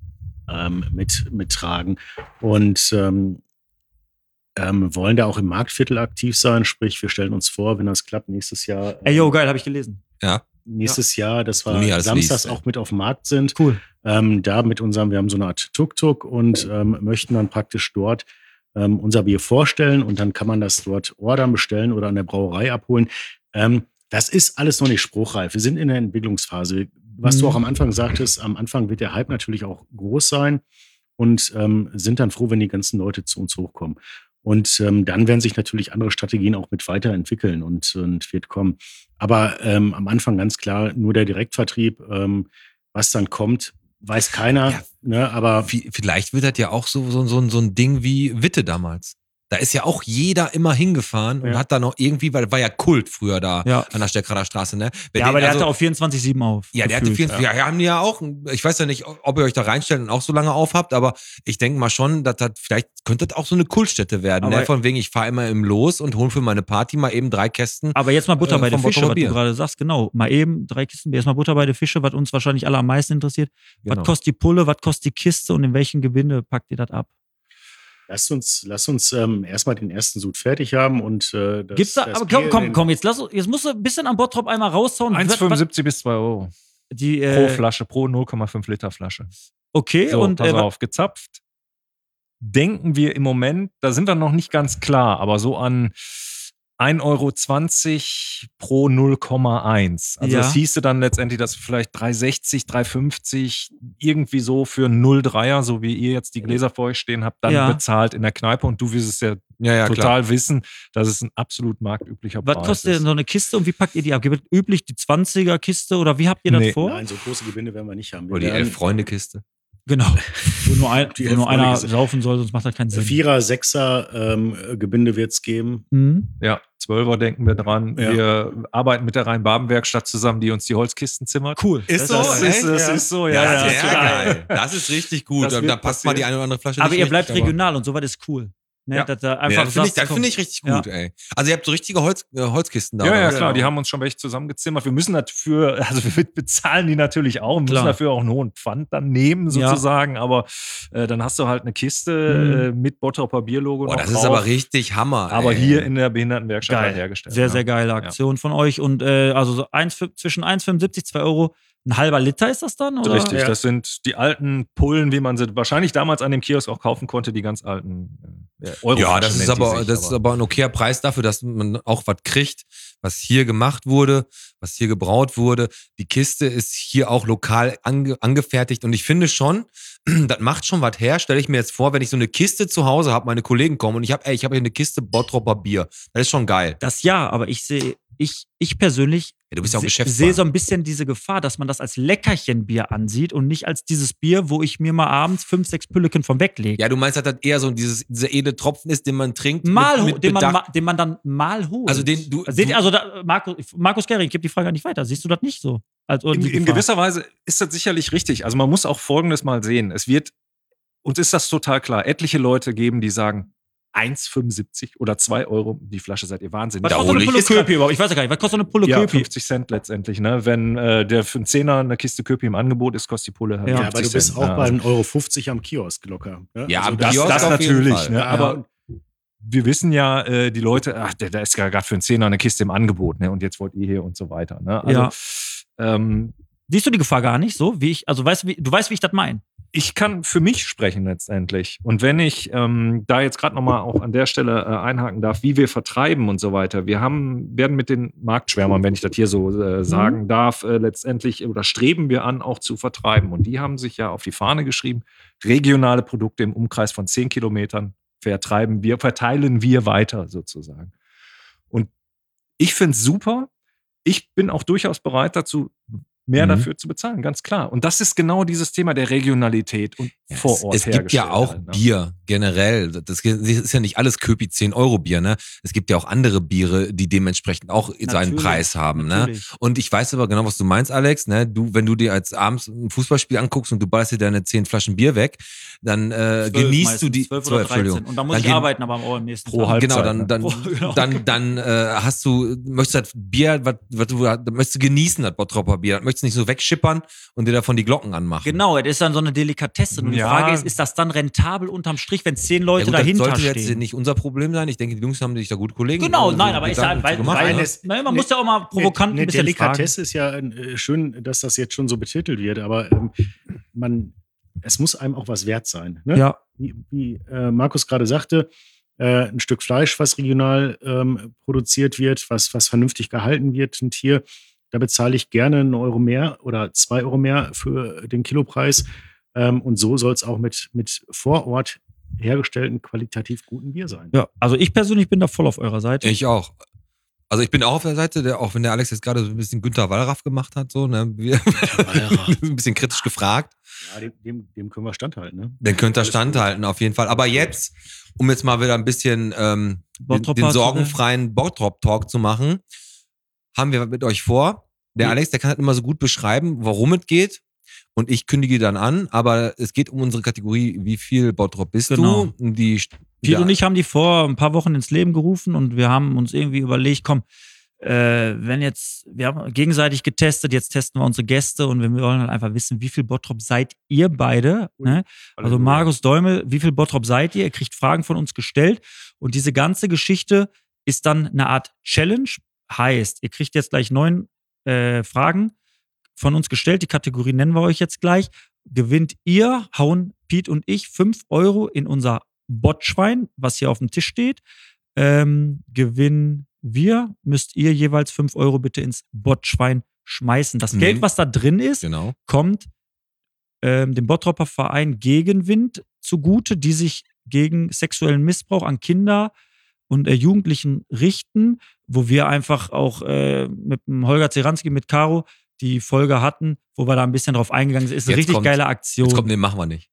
mittragen und wollen da auch im Marktviertel aktiv sein. Sprich, wir stellen uns vor, wenn das klappt, nächstes Jahr. Ey, yo, geil, habe ich gelesen. ja, Nächstes Jahr, dass Wo nie wir alles samstags liest, auch mit auf dem Markt sind. Cool. Da mit unserem, wir haben so eine Art Tuk-Tuk und möchten dann praktisch dort unser Bier vorstellen und dann kann man das dort ordern, bestellen oder an der Brauerei abholen. Das ist alles noch nicht spruchreif. Wir sind in der Entwicklungsphase. Was du auch am Anfang sagtest, am Anfang wird der Hype natürlich auch groß sein und sind dann froh, wenn die ganzen Leute zu uns hochkommen. Und dann werden sich natürlich andere Strategien auch mit weiterentwickeln und wird kommen. Aber am Anfang ganz klar nur der Direktvertrieb. Was dann kommt, weiß keiner. Ja. Ne, aber vielleicht wird das ja auch so ein Ding wie Witte damals. Da ist ja auch jeder immer hingefahren und hat da noch irgendwie, weil war ja Kult früher da an der Steckrader Straße, ne? Ja, aber der hatte auch 24/7 auf. Ja, der hatte 24, ja, haben die ja auch. Ich weiß ja nicht, ob ihr euch da reinstellt und auch so lange aufhabt, aber ich denke mal schon, dass das vielleicht könnte das auch so eine Kultstätte werden, ne? Von wegen, ich fahre immer im Los und hole für meine Party mal eben 3 Kästen. Aber jetzt mal Butter bei den Fische, was Bier. du gerade sagst, genau. Mal eben 3 Kisten Bier, jetzt mal Butter bei den Fische, was uns wahrscheinlich alle am meisten interessiert. Genau. Was kostet die Pulle, was kostet die Kiste und in welchen Gewinde packt ihr das ab? Lass uns erstmal den ersten Sud fertig haben und Gibt's da, aber komm, jetzt musst du ein bisschen am Bottrop einmal raushauen. 1,75 bis 2 Euro. Pro Flasche, pro 0,5 Liter Flasche. Okay, So, und pass auf, gezapft. Denken wir im Moment, da sind wir noch nicht ganz klar, aber so an 1,20 Euro pro 0,1. Also das hieße dann letztendlich, dass vielleicht 3,60, 3,50 irgendwie so für 0,3er, so wie ihr jetzt die Gläser vor euch stehen habt, dann bezahlt in der Kneipe. Und du wirst es ja total wissen, dass es ein absolut marktüblicher Preis ist. Was kostet denn so eine Kiste und wie packt ihr die ab? Gibt es üblich die 20er-Kiste oder wie habt ihr das vor? Nein, so große Gewinde werden wir nicht haben. Oder die 11-Freunde-Kiste. Genau. Wo nur einer saufen soll, sonst macht das keinen Sinn. 4er, 6er Gebinde wird es geben. Ja, 12er denken wir dran. Ja. Wir arbeiten mit der Rhein-Baben-Werkstatt zusammen, die uns die Holzkisten zimmert. Cool. Ist so? Das ist so, ja. Sehr geil. Das ist richtig gut. Da passt mal die eine oder andere Flasche. Aber ihr bleibt regional und sowas ist cool. Ne, ja. Das finde ich richtig gut, ey. Also ihr habt so richtige Holzkisten da. Ja, klar, die haben uns schon welche zusammengezimmert. Wir müssen dafür, also wir bezahlen die natürlich auch, müssen dafür auch einen hohen Pfand dann nehmen, sozusagen, aber dann hast du halt eine Kiste mit Bottroper Bierlogo noch das drauf. ist aber richtig Hammer. Aber hier in der Behindertenwerkstatt halt hergestellt. Sehr, sehr geile Aktion von euch und also so zwischen 1,75, 2 Euro. Ein halber Liter ist das dann? Oder? Richtig, das sind die alten Pullen, wie man sie wahrscheinlich damals an dem Kiosk auch kaufen konnte, die ganz alten Euro. Ja, das ist aber ein okayer Preis dafür, dass man auch was kriegt, was hier gemacht wurde, was hier gebraut wurde. Die Kiste ist hier auch lokal angefertigt und ich finde schon, das macht schon was her. Stelle ich mir jetzt vor, wenn ich so eine Kiste zu Hause habe, meine Kollegen kommen und ich habe hier eine Kiste Bottroper Bier. Das ist schon geil. Das ja, aber ich persönlich du bist ja auch sehe so ein bisschen diese Gefahr, dass man das als Leckerchenbier ansieht und nicht als dieses Bier, wo ich mir mal abends 5, 6 Pülleken von weglege. Ja, du meinst, dass das eher so dieser edle Tropfen ist, den man trinkt. Den man dann mal holt. Also Markus Gehring, ich gebe die Frage nicht weiter. Siehst du das nicht so? In gewisser Weise ist das sicherlich richtig. Also man muss auch Folgendes mal sehen. Uns ist das total klar. Etliche Leute geben, die sagen, 1,75 oder 2 Euro die Flasche, seid ihr wahnsinnig. Was kostet eine Pulle Köpi überhaupt? Ich weiß ja gar nicht, was kostet eine Pulle Köpi? 50 Cent letztendlich. Ne? Wenn der für einen Zehner eine Kiste Köpi im Angebot ist, kostet die Pulle halt 50 Cent. Aber du bist auch bei 1,50 Euro am Kiosk locker. Ne? Ja, also das natürlich. Ne? Aber wir wissen ja, die Leute, da ist ja gerade für einen Zehner eine Kiste im Angebot, ne? Und jetzt wollt ihr hier und so weiter. Ne? Also, siehst du die Gefahr gar nicht so? Du weißt, wie ich das meine. Ich kann für mich sprechen letztendlich. Und wenn ich da jetzt gerade nochmal auch an der Stelle einhaken darf, wie wir vertreiben und so weiter. Wir werden mit den Marktschwärmern, wenn ich das hier so sagen darf, letztendlich oder streben wir an, auch zu vertreiben. Und die haben sich ja auf die Fahne geschrieben, regionale Produkte im Umkreis von 10 Kilometern verteilen wir weiter sozusagen. Und ich finde es super. Ich bin auch durchaus bereit dazu, mehr dafür zu bezahlen, ganz klar. Und das ist genau dieses Thema der Regionalität und vor Ort Es gibt ja auch halt, ne? Bier generell. Das ist ja nicht alles Köpi 10-Euro-Bier, ne? Es gibt ja auch andere Biere, die dementsprechend auch seinen Preis haben, ne? Und ich weiß aber genau, was du meinst, Alex, ne? Wenn du dir als abends ein Fußballspiel anguckst und du ballerst dir deine 10 Flaschen Bier weg, dann genießt du die 12 oder 13. Und dann muss ich arbeiten, aber am nächsten Tag. Halbzeit, Genau, dann hast du, möchtest halt Bier, möchtest du genießen, das Bottropper Bier, möchtest du nicht so wegschippern und dir davon die Glocken anmachen. Genau, das ist dann so eine Delikatesse. Und die Frage ist das dann rentabel unterm Strich, wenn 10 Leute dahinter das sollte stehen? jetzt nicht unser Problem sein. Ich denke, die Jungs haben sich da gut Kollegen. Genau, nein, aber ich sage, weil man muss ja auch mal provokant ein bisschen Delikatesse ist ja schön, dass das jetzt schon so betitelt wird, aber es muss einem auch was wert sein. Ne? Ja. Wie Markus gerade sagte, ein Stück Fleisch, was regional produziert wird, was vernünftig gehalten wird, ein Tier, da bezahle ich gerne 1 Euro mehr oder 2 Euro mehr für den Kilopreis. Und so soll es auch mit vor Ort hergestellten, qualitativ guten Bier sein. Ja, also ich persönlich bin da voll auf eurer Seite. Ich auch. Also ich bin auch auf der Seite, auch wenn der Alex jetzt gerade so ein bisschen Günter Wallraff gemacht hat, so, ne? Ein bisschen kritisch gefragt. Ja, dem können wir standhalten, ne? Den könnt ihr standhalten, auf jeden Fall. Aber jetzt, um jetzt mal wieder ein bisschen den sorgenfreien Bottrop-Talk zu machen, haben wir mit euch vor. Der Alex, der kann halt immer so gut beschreiben, warum es geht. Und ich kündige dann an, aber es geht um unsere Kategorie, wie viel Bottrop bist du? Piet und ich haben die vor ein paar Wochen ins Leben gerufen und wir haben uns irgendwie überlegt, komm, wir haben gegenseitig getestet, jetzt testen wir unsere Gäste und wir wollen halt einfach wissen, wie viel Bottrop seid ihr beide? Ne? Also Markus Däumel, wie viel Bottrop seid ihr? Ihr kriegt Fragen von uns gestellt und diese ganze Geschichte ist dann eine Art Challenge. Heißt, ihr kriegt jetzt gleich 9 Fragen von uns gestellt. Die Kategorie nennen wir euch jetzt gleich. Gewinnt ihr, hauen Piet und ich 5 Euro in unser Botschwein, was hier auf dem Tisch steht. Gewinnen wir, müsst ihr jeweils 5 Euro bitte ins Botschwein schmeißen. Das Geld, was da drin ist, kommt dem Bottropper Verein Gegenwind zugute, die sich gegen sexuellen Missbrauch an Kinder und Jugendlichen richten, wo wir einfach auch mit dem Holger Zeranski, mit Caro, die Folge hatten, wo wir da ein bisschen drauf eingegangen sind. Ist eine richtig geile Aktion. Jetzt kommt, den machen wir nicht.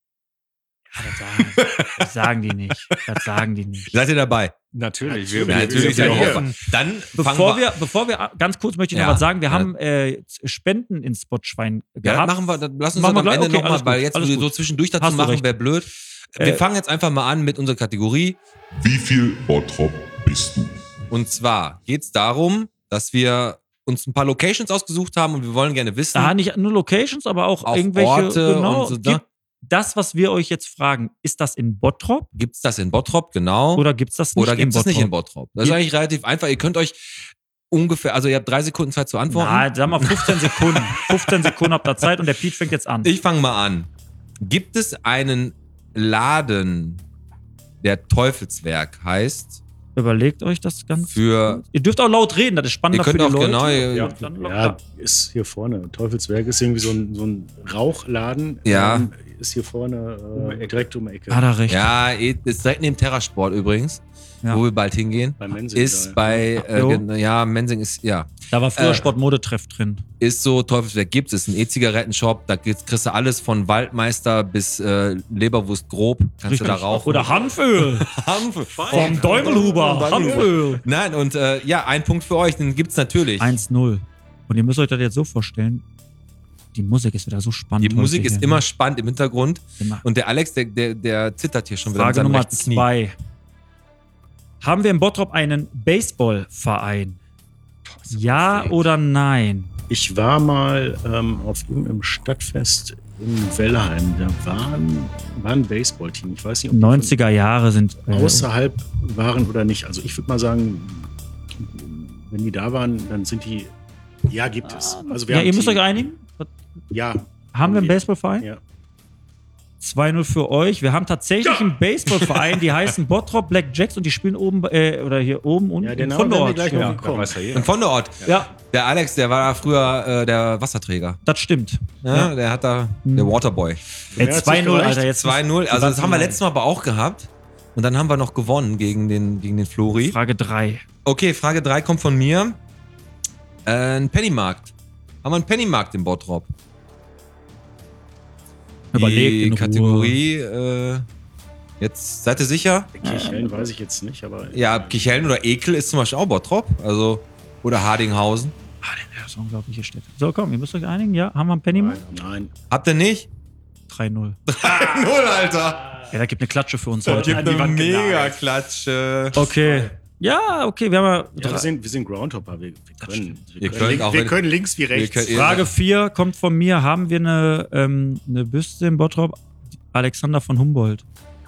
Ja, das sagen die nicht. Das sagen die nicht. Seid ihr dabei? Natürlich. Natürlich. Dann bevor wir ganz kurz möchte ich noch was sagen. Wir haben Spenden ins Botschwein gehabt. Lass uns am Ende nochmal, weil jetzt so zwischendurch dazu machen, wäre blöd. Wir fangen jetzt einfach mal an mit unserer Kategorie. Wie viel Bottrop bist du? Und zwar geht es darum, dass wir uns ein paar Locations ausgesucht haben und wir wollen gerne wissen. Nicht nur Locations, aber auch irgendwelche Orte und so. Das, was wir euch jetzt fragen, ist das in Bottrop? Gibt es das in Bottrop, genau. Oder gibt es das nicht in Bottrop? Oder gibt es nicht in Bottrop? Das ist eigentlich relativ einfach. Ihr könnt euch ungefähr, also ihr habt 3 Sekunden Zeit zu antworten. Nein, sag mal 15 Sekunden. 15 Sekunden habt ihr Zeit und der Piet fängt jetzt an. Ich fange mal an. Gibt es einen Laden, der Teufelswerk heißt? Überlegt euch das ganz für. Ihr dürft auch laut reden, das ist spannender für die Leute. Genau, ja, ist hier vorne. Teufelswerk ist irgendwie so ein Rauchladen. Ja. Ist hier vorne direkt um die Ecke. Hat er recht. Ja, ist direkt neben Terrasport übrigens, wo wir bald hingehen. Bei Mensing. Ist bei, Mensing ist, ja. Da war früher Sportmodetreff drin. Ist so, Teufelswerk gibt es, ist ein E-Zigarettenshop, da kriegst du alles von Waldmeister bis Leberwurst grob, kannst du da rauchen. Oder Hanföl. Hanföl. Vom Däumelhuber. Hanföl. Nein, und ein Punkt für euch, den gibt's natürlich. 1-0. Und ihr müsst euch das jetzt so vorstellen, die Musik ist wieder so spannend. Die Musik ist immer spannend im Hintergrund. Immer. Und der Alex, der zittert hier schon wieder. Frage Nummer 2. Haben wir in Bottrop einen Baseballverein? Ja oder nein? Ich war mal auf irgendeinem Stadtfest in Wellheim. Da war ein Baseballteam. Ich weiß nicht, ob 90er Jahre sind außerhalb waren oder nicht. Also ich würde mal sagen, wenn die da waren, dann sind die. Ja, gibt es. Also ihr müsst euch einigen? Ja. Haben wir einen Baseballverein? Ja. 2-0 für euch. Wir haben tatsächlich einen Baseballverein, die heißen Bottrop Black Jacks und die spielen oben, oder hier oben und in von der Ort. Und von der Ort. Ja. Der Alex, der war früher der Wasserträger. Das stimmt. Ja. Der hat da, der Waterboy. 2-0, Alter, jetzt 2-0, also das haben wir letztes Mal aber auch gehabt. Und dann haben wir noch gewonnen gegen den Flori. Frage 3. Okay, Frage 3 kommt von mir. Ein Pennymarkt. Haben wir einen Pennymarkt in Bottrop? Überlegt Die in Ruhe. Kategorie, jetzt seid ihr sicher? Kirchhellen weiß ich jetzt nicht, aber. Ja, Kirchhellen oder Ekel ist zum Beispiel auch Bottrop. Also, oder Hardinghausen. Das sind unglaubliche Städte. So, komm, ihr müsst euch einigen. Ja, haben wir einen Pennymarkt? Nein. Habt ihr nicht? 3-0. 0, Alter. Ja, da gibt eine Klatsche für uns Das heute. gibt eine Mega-Klatsche. Okay. Ja, okay, wir haben Ja, wir sind Groundhopper. Wir können links wie rechts. Frage 4 kommt von mir. Haben wir eine Büste in Bottrop? Alexander von Humboldt.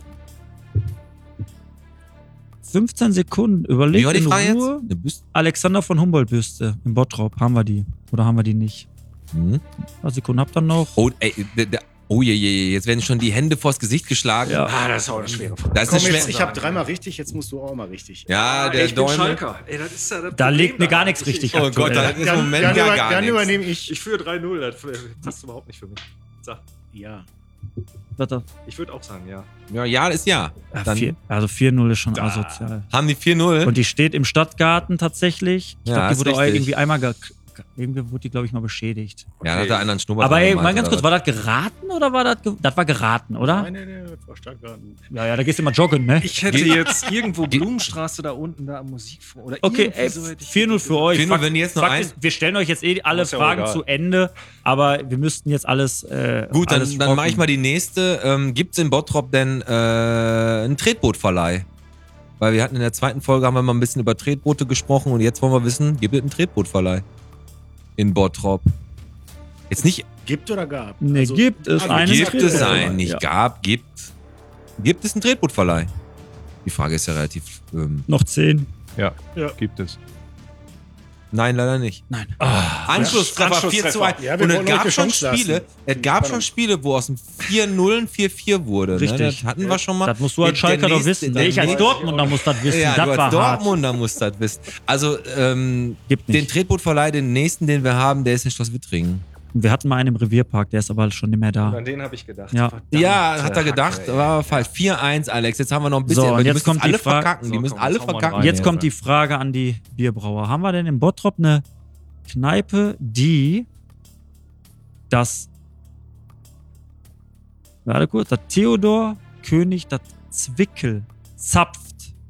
15 Sekunden. Überlegt Wie war die in Frage Ruhe. jetzt? Eine Büste? Alexander von Humboldt Büste in Bottrop. Haben wir die? Oder haben wir die nicht? Hm? Ein paar Sekunden habt ihr noch. Oh, ey, oh je, jetzt werden schon die Hände vors Gesicht geschlagen. Ja. Das ist auch eine schwere Frage. Das ist eine schwer. Ich habe 3-mal richtig, jetzt musst du auch mal richtig. Ja, der ich bin Däumel. Schalker. Ey, das ist ja das Da Problem liegt mir gar daran. nichts richtig. Oh Gott, da aktuell. ist im Moment ja gar Dann nichts. übernehme ich. Ich führe 3-0. Das passt überhaupt nicht für mich. Sag. Ja. Ich würde auch sagen, ja. Ja, ist ja. Ja, Dann also 4-0 ist schon asozial. haben die 4-0. Und die steht im Stadtgarten tatsächlich. Ich Ja, glaube, die ist wurde auch richtig. irgendwie einmal irgendwie wurde die, glaube ich, mal beschädigt. Ja, da hat der einer einen Schnurrbart. Aber ey, reingemacht, mal ganz kurz, oder war das geraten oder war das das war geraten, oder? Nein, das war Stadtgarten. Ja, da gehst du immer joggen, ne? Ich hätte jetzt irgendwo Blumenstraße da unten, da am Musikforum. Oder Okay, irgendwie ey, so hätte ich 4-0 für euch. 4-0, Fakt- wenn die jetzt noch Fakt ein- ist, wir stellen euch jetzt alle Ist ja auch Fragen egal. zu Ende, aber wir müssten jetzt alles Gut, alles dann mache ich rocken. mal die nächste. Gibt es in Bottrop denn einen Tretbootverleih? Weil wir hatten in der zweiten Folge, haben wir mal ein bisschen über Tretboote gesprochen und jetzt wollen wir wissen, gibt es einen Tretbootverleih in Bottrop? Jetzt nicht, Gibt oder gab? Nee, Also, gibt es einen gibt es Tretbootverleih? einen, nicht Ja. gab, gibt. Gibt es einen Tretbootverleih? Die Frage ist ja relativ, Noch 10. Ja, Ja. gibt es. nein, leider nicht. Nein. Anschlusstreffer 4-2. Ja, wir Und es wollen gab euch schon eine Chance Spiele, lassen. es gab schon Spiele, wo aus dem 4-0 ein 4-4 wurde. Ne? Richtig. Das hatten wir schon mal. Das musst du als Der Schalker doch nächste- wissen. der Ich als nächste- Dortmunder muss das wissen. Ja, das du war als hart. Dortmunder musst das wissen. Also, Gibt nicht. den Tretbootverleih, den nächsten, den wir haben, der ist in Schloss Wittringen. Wir hatten mal einen im Revierpark, der ist aber schon nicht mehr da. An den habe ich gedacht. Ja. Ja, hat er gedacht, war aber falsch. 4-1, Alex. Jetzt haben wir noch ein bisschen. So, und aber die jetzt müssen kommt die alle Frage- verkacken. Die So, müssen komm, alle jetzt hauen wir verkacken. rein. Jetzt kommt die Frage an die Bierbrauer. Haben wir denn in Bottrop eine Kneipe, die das, warte kurz, das Theodor König, das Zwickel zapft.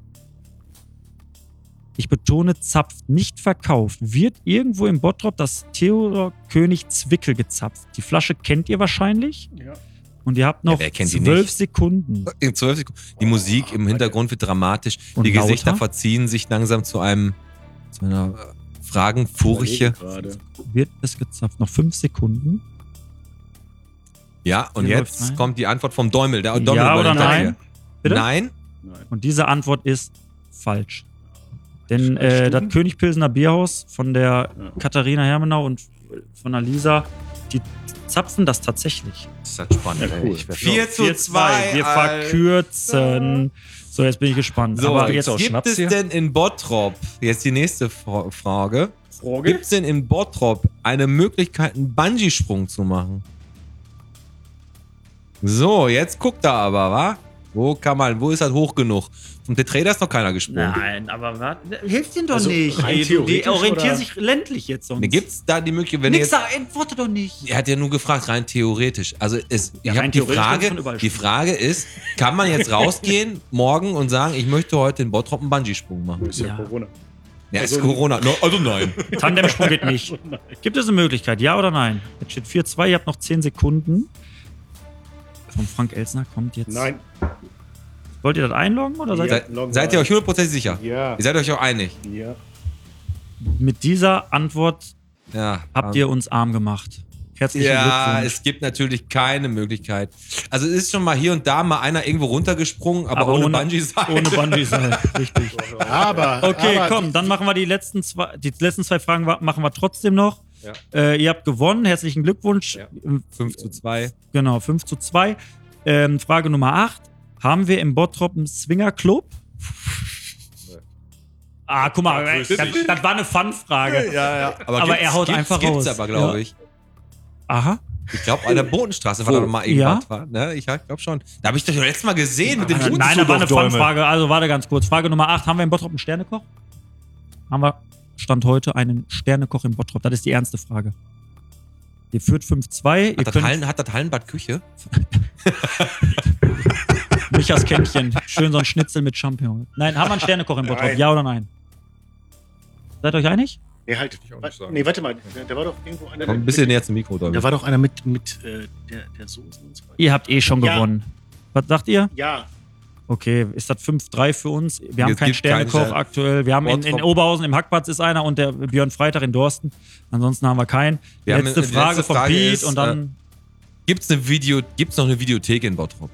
Ich betone, zapft, nicht verkauft. Wird irgendwo im Bottrop das Theodor König Zwickel gezapft. Die Flasche kennt ihr wahrscheinlich. Ja. Und ihr habt noch wer kennt die 12 nicht? Sekunden. In 12 Sekunden. Die Musik im Hintergrund wird dramatisch. Und die Gesichter lauter? verziehen sich langsam zu einer Fragenfurche. Überlege gerade. Wird es gezapft? Noch 5 Sekunden. Ja, und Hier jetzt läuft's rein. kommt die Antwort vom Däumel. Der Däumel Ja oder übernimmt das nein? hier. Bitte? Nein? Nein. Und diese Antwort ist falsch. Denn Stunden? das König Pilsener Bierhaus von der Ja. Katharina Hermenau und von der Lisa, die zapfen das tatsächlich. Das ist halt spannend. Ja, cool. 4-2. Wir Alter. verkürzen. So, jetzt bin ich gespannt. So, Aber jetzt jetzt gibt Schnaps es hier? denn in Bottrop, jetzt die nächste Frage, gibt es denn in Bottrop eine Möglichkeit, einen Bungee-Sprung zu machen? So, jetzt guckt er aber, wa? Wo ist das hoch genug? Vom Tetraeder ist noch keiner gesprungen. Nein, aber warte. Hilft ihnen doch Also nicht. rein Die theoretisch orientieren oder? sich ländlich jetzt sonst. Gibt es da die Möglichkeit, wenn Nix ihr da, antworte doch nicht. er hat ja nur gefragt, rein theoretisch. Also ich rein habe die theoretisch kannst du von Frage, überall die springen. Frage ist, kann man jetzt rausgehen morgen und sagen, ich möchte heute in Bottrop einen Bungee-Sprung machen? Ist ja Ja. Corona. Ja, ist Corona. No, also nein. Tandemsprung geht nicht. Gibt es eine Möglichkeit, ja oder nein? Jetzt steht 4-2, ihr habt noch 10 Sekunden. Von Frank Elsner kommt jetzt. Nein. Wollt ihr das einloggen oder seid ihr Seid ihr euch 100% sicher? Ja. Ihr seid euch auch einig? Ja. mit dieser Antwort Ja. habt ihr uns arm gemacht. Herzlichen Ja, Glückwunsch. es gibt natürlich keine Möglichkeit. Also es ist schon mal hier und da mal einer irgendwo runtergesprungen, aber ohne Bungee-Seil. Ohne Bungee-Seil, richtig. Aber. Okay, aber komm, dann machen wir die letzten zwei Fragen machen wir trotzdem noch. Ja. Ihr habt gewonnen, herzlichen Glückwunsch. Ja. 5-2. Genau, 5-2. Frage Nummer 8. Haben wir im Bottrop einen Swingerclub? Ah, guck mal, das war eine Fun-Frage. Ja. Aber er haut einfach gibt's raus. aber, glaube Ja. ich. Aha. Ich glaube, an der Bodenstraße war da noch mal irgendwas. War, ne? Ich glaube schon. Da habe ich doch letztes Mal gesehen mit dem Nein, da war eine Fangfrage. Also warte ganz kurz. Frage Nummer 8. Haben wir im Bottrop einen Sternekoch? Haben wir Stand heute einen Sternekoch im Bottrop? Das ist die ernste Frage. Ihr führt 5-2. Hat das Hallenbad Küche? Michas Kännchen. Schön so ein Schnitzel mit Champignon. Nein, haben wir einen Sternekoch im Bottrop? Ja oder nein? Seid ihr euch einig? Nee, halt. Nee, warte mal. Da war doch irgendwo einer. Komm ein bisschen näher zum Mikro. Da war doch einer mit der Soße und so weiter. Ihr habt schon gewonnen. Was sagt ihr? Ja. Okay, ist das 5-3 für uns? Wir haben Es keinen gibt keinen Sternekoch aktuell. Wir haben in Oberhausen im Hackplatz ist einer und der Björn Freitag in Dorsten. Ansonsten haben wir keinen. Letzte Frage von Pete und dann. Gibt's noch eine Videothek in Bottrop?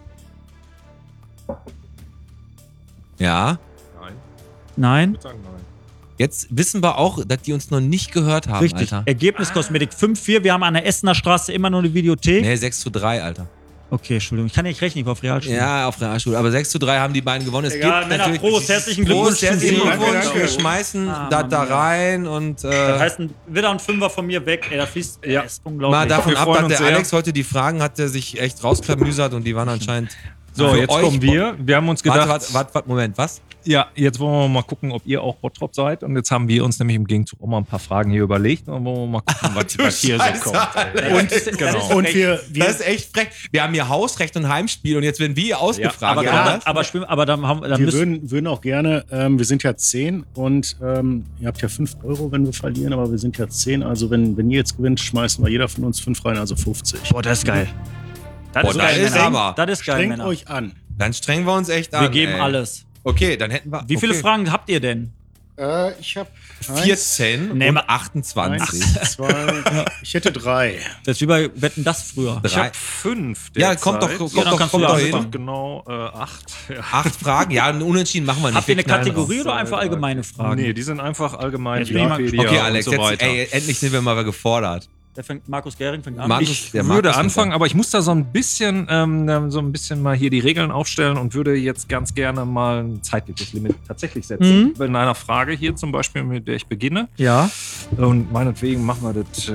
Ja. Nein. Ich würde sagen, nein. Jetzt wissen wir auch, dass die uns noch nicht gehört haben, Richtig. Alter. Ergebniskosmetik 5-4. Wir haben an der Essener Straße immer nur eine Videothek. Nee, 6:3, Alter. Okay, Entschuldigung. Ich kann ja nicht rechnen, ich war auf Realschule. Ja, auf Realschule. Aber 6:3 haben die beiden gewonnen. Es Egal, gibt Männer, natürlich Prost, herzlichen Glückwunsch. Prost, herzlichen Danke, Glückwunsch. danke. Wir schmeißen Ah, das da Mann, ja. rein und Das heißt, wieder ein Fünfer von mir weg. Ey, da fließt. Ja. Das ist unglaublich. mal davon Wir ab, freuen dass uns der sehr. Alex heute die Fragen hat, der sich echt rausklamüsert und die waren anscheinend. So, für jetzt euch- kommen wir. Wir haben uns gedacht, Warte, Moment, was? ja, jetzt wollen wir mal gucken, ob ihr auch Bottrop seid. Und jetzt haben wir uns nämlich im Gegenzug auch mal ein paar Fragen hier überlegt. Und dann wollen wir mal gucken, was hier so Scheiße, kommt. Alter. Und, Genau. Und wir Das ist echt frech. Wir haben hier Hausrecht und Heimspiel und jetzt werden wir ausgefragt. aber dann wir müssen. würden auch gerne, wir sind ja 10 und ihr habt ja 5 Euro, wenn wir verlieren, aber wir sind ja 10. Also wenn ihr jetzt gewinnt, schmeißen wir jeder von uns 5 rein, also 50. Boah, das ist geil. Das Boah, ist das geil, ist Männer. aber- Das ist geil, Strengt Männer. euch an. Dann strengen wir uns echt an. Wir geben ey. alles. Okay, dann hätten wir. Wie viele okay. Fragen habt ihr denn? Ich habe 14 Nee, und ma- 28. 1, 2, ich hätte 3. Das ist wie bei Wetten das früher. Ich habe 5. Ja, kommt doch, Ja, dann kannst du doch anfangen. hin. Genau 8. Ja. 8 Fragen. Ja, ein Unentschieden machen wir nicht. Habt ihr eine Wir knallen Kategorie raus. oder einfach allgemeine Fragen? Nee, die sind einfach allgemein. Jetzt bin ich mal Wikipedia Okay, Alex, und so jetzt, weiter. ey, endlich sind wir mal gefordert. Markus Gehring fängt an. Markus- Ich der würde Markus anfangen, fängt aber ich muss da so ein bisschen mal hier die Regeln aufstellen und würde jetzt ganz gerne mal ein zeitliches Limit tatsächlich setzen. In einer Frage hier zum Beispiel, mit der ich beginne. Ja. Und meinetwegen machen wir das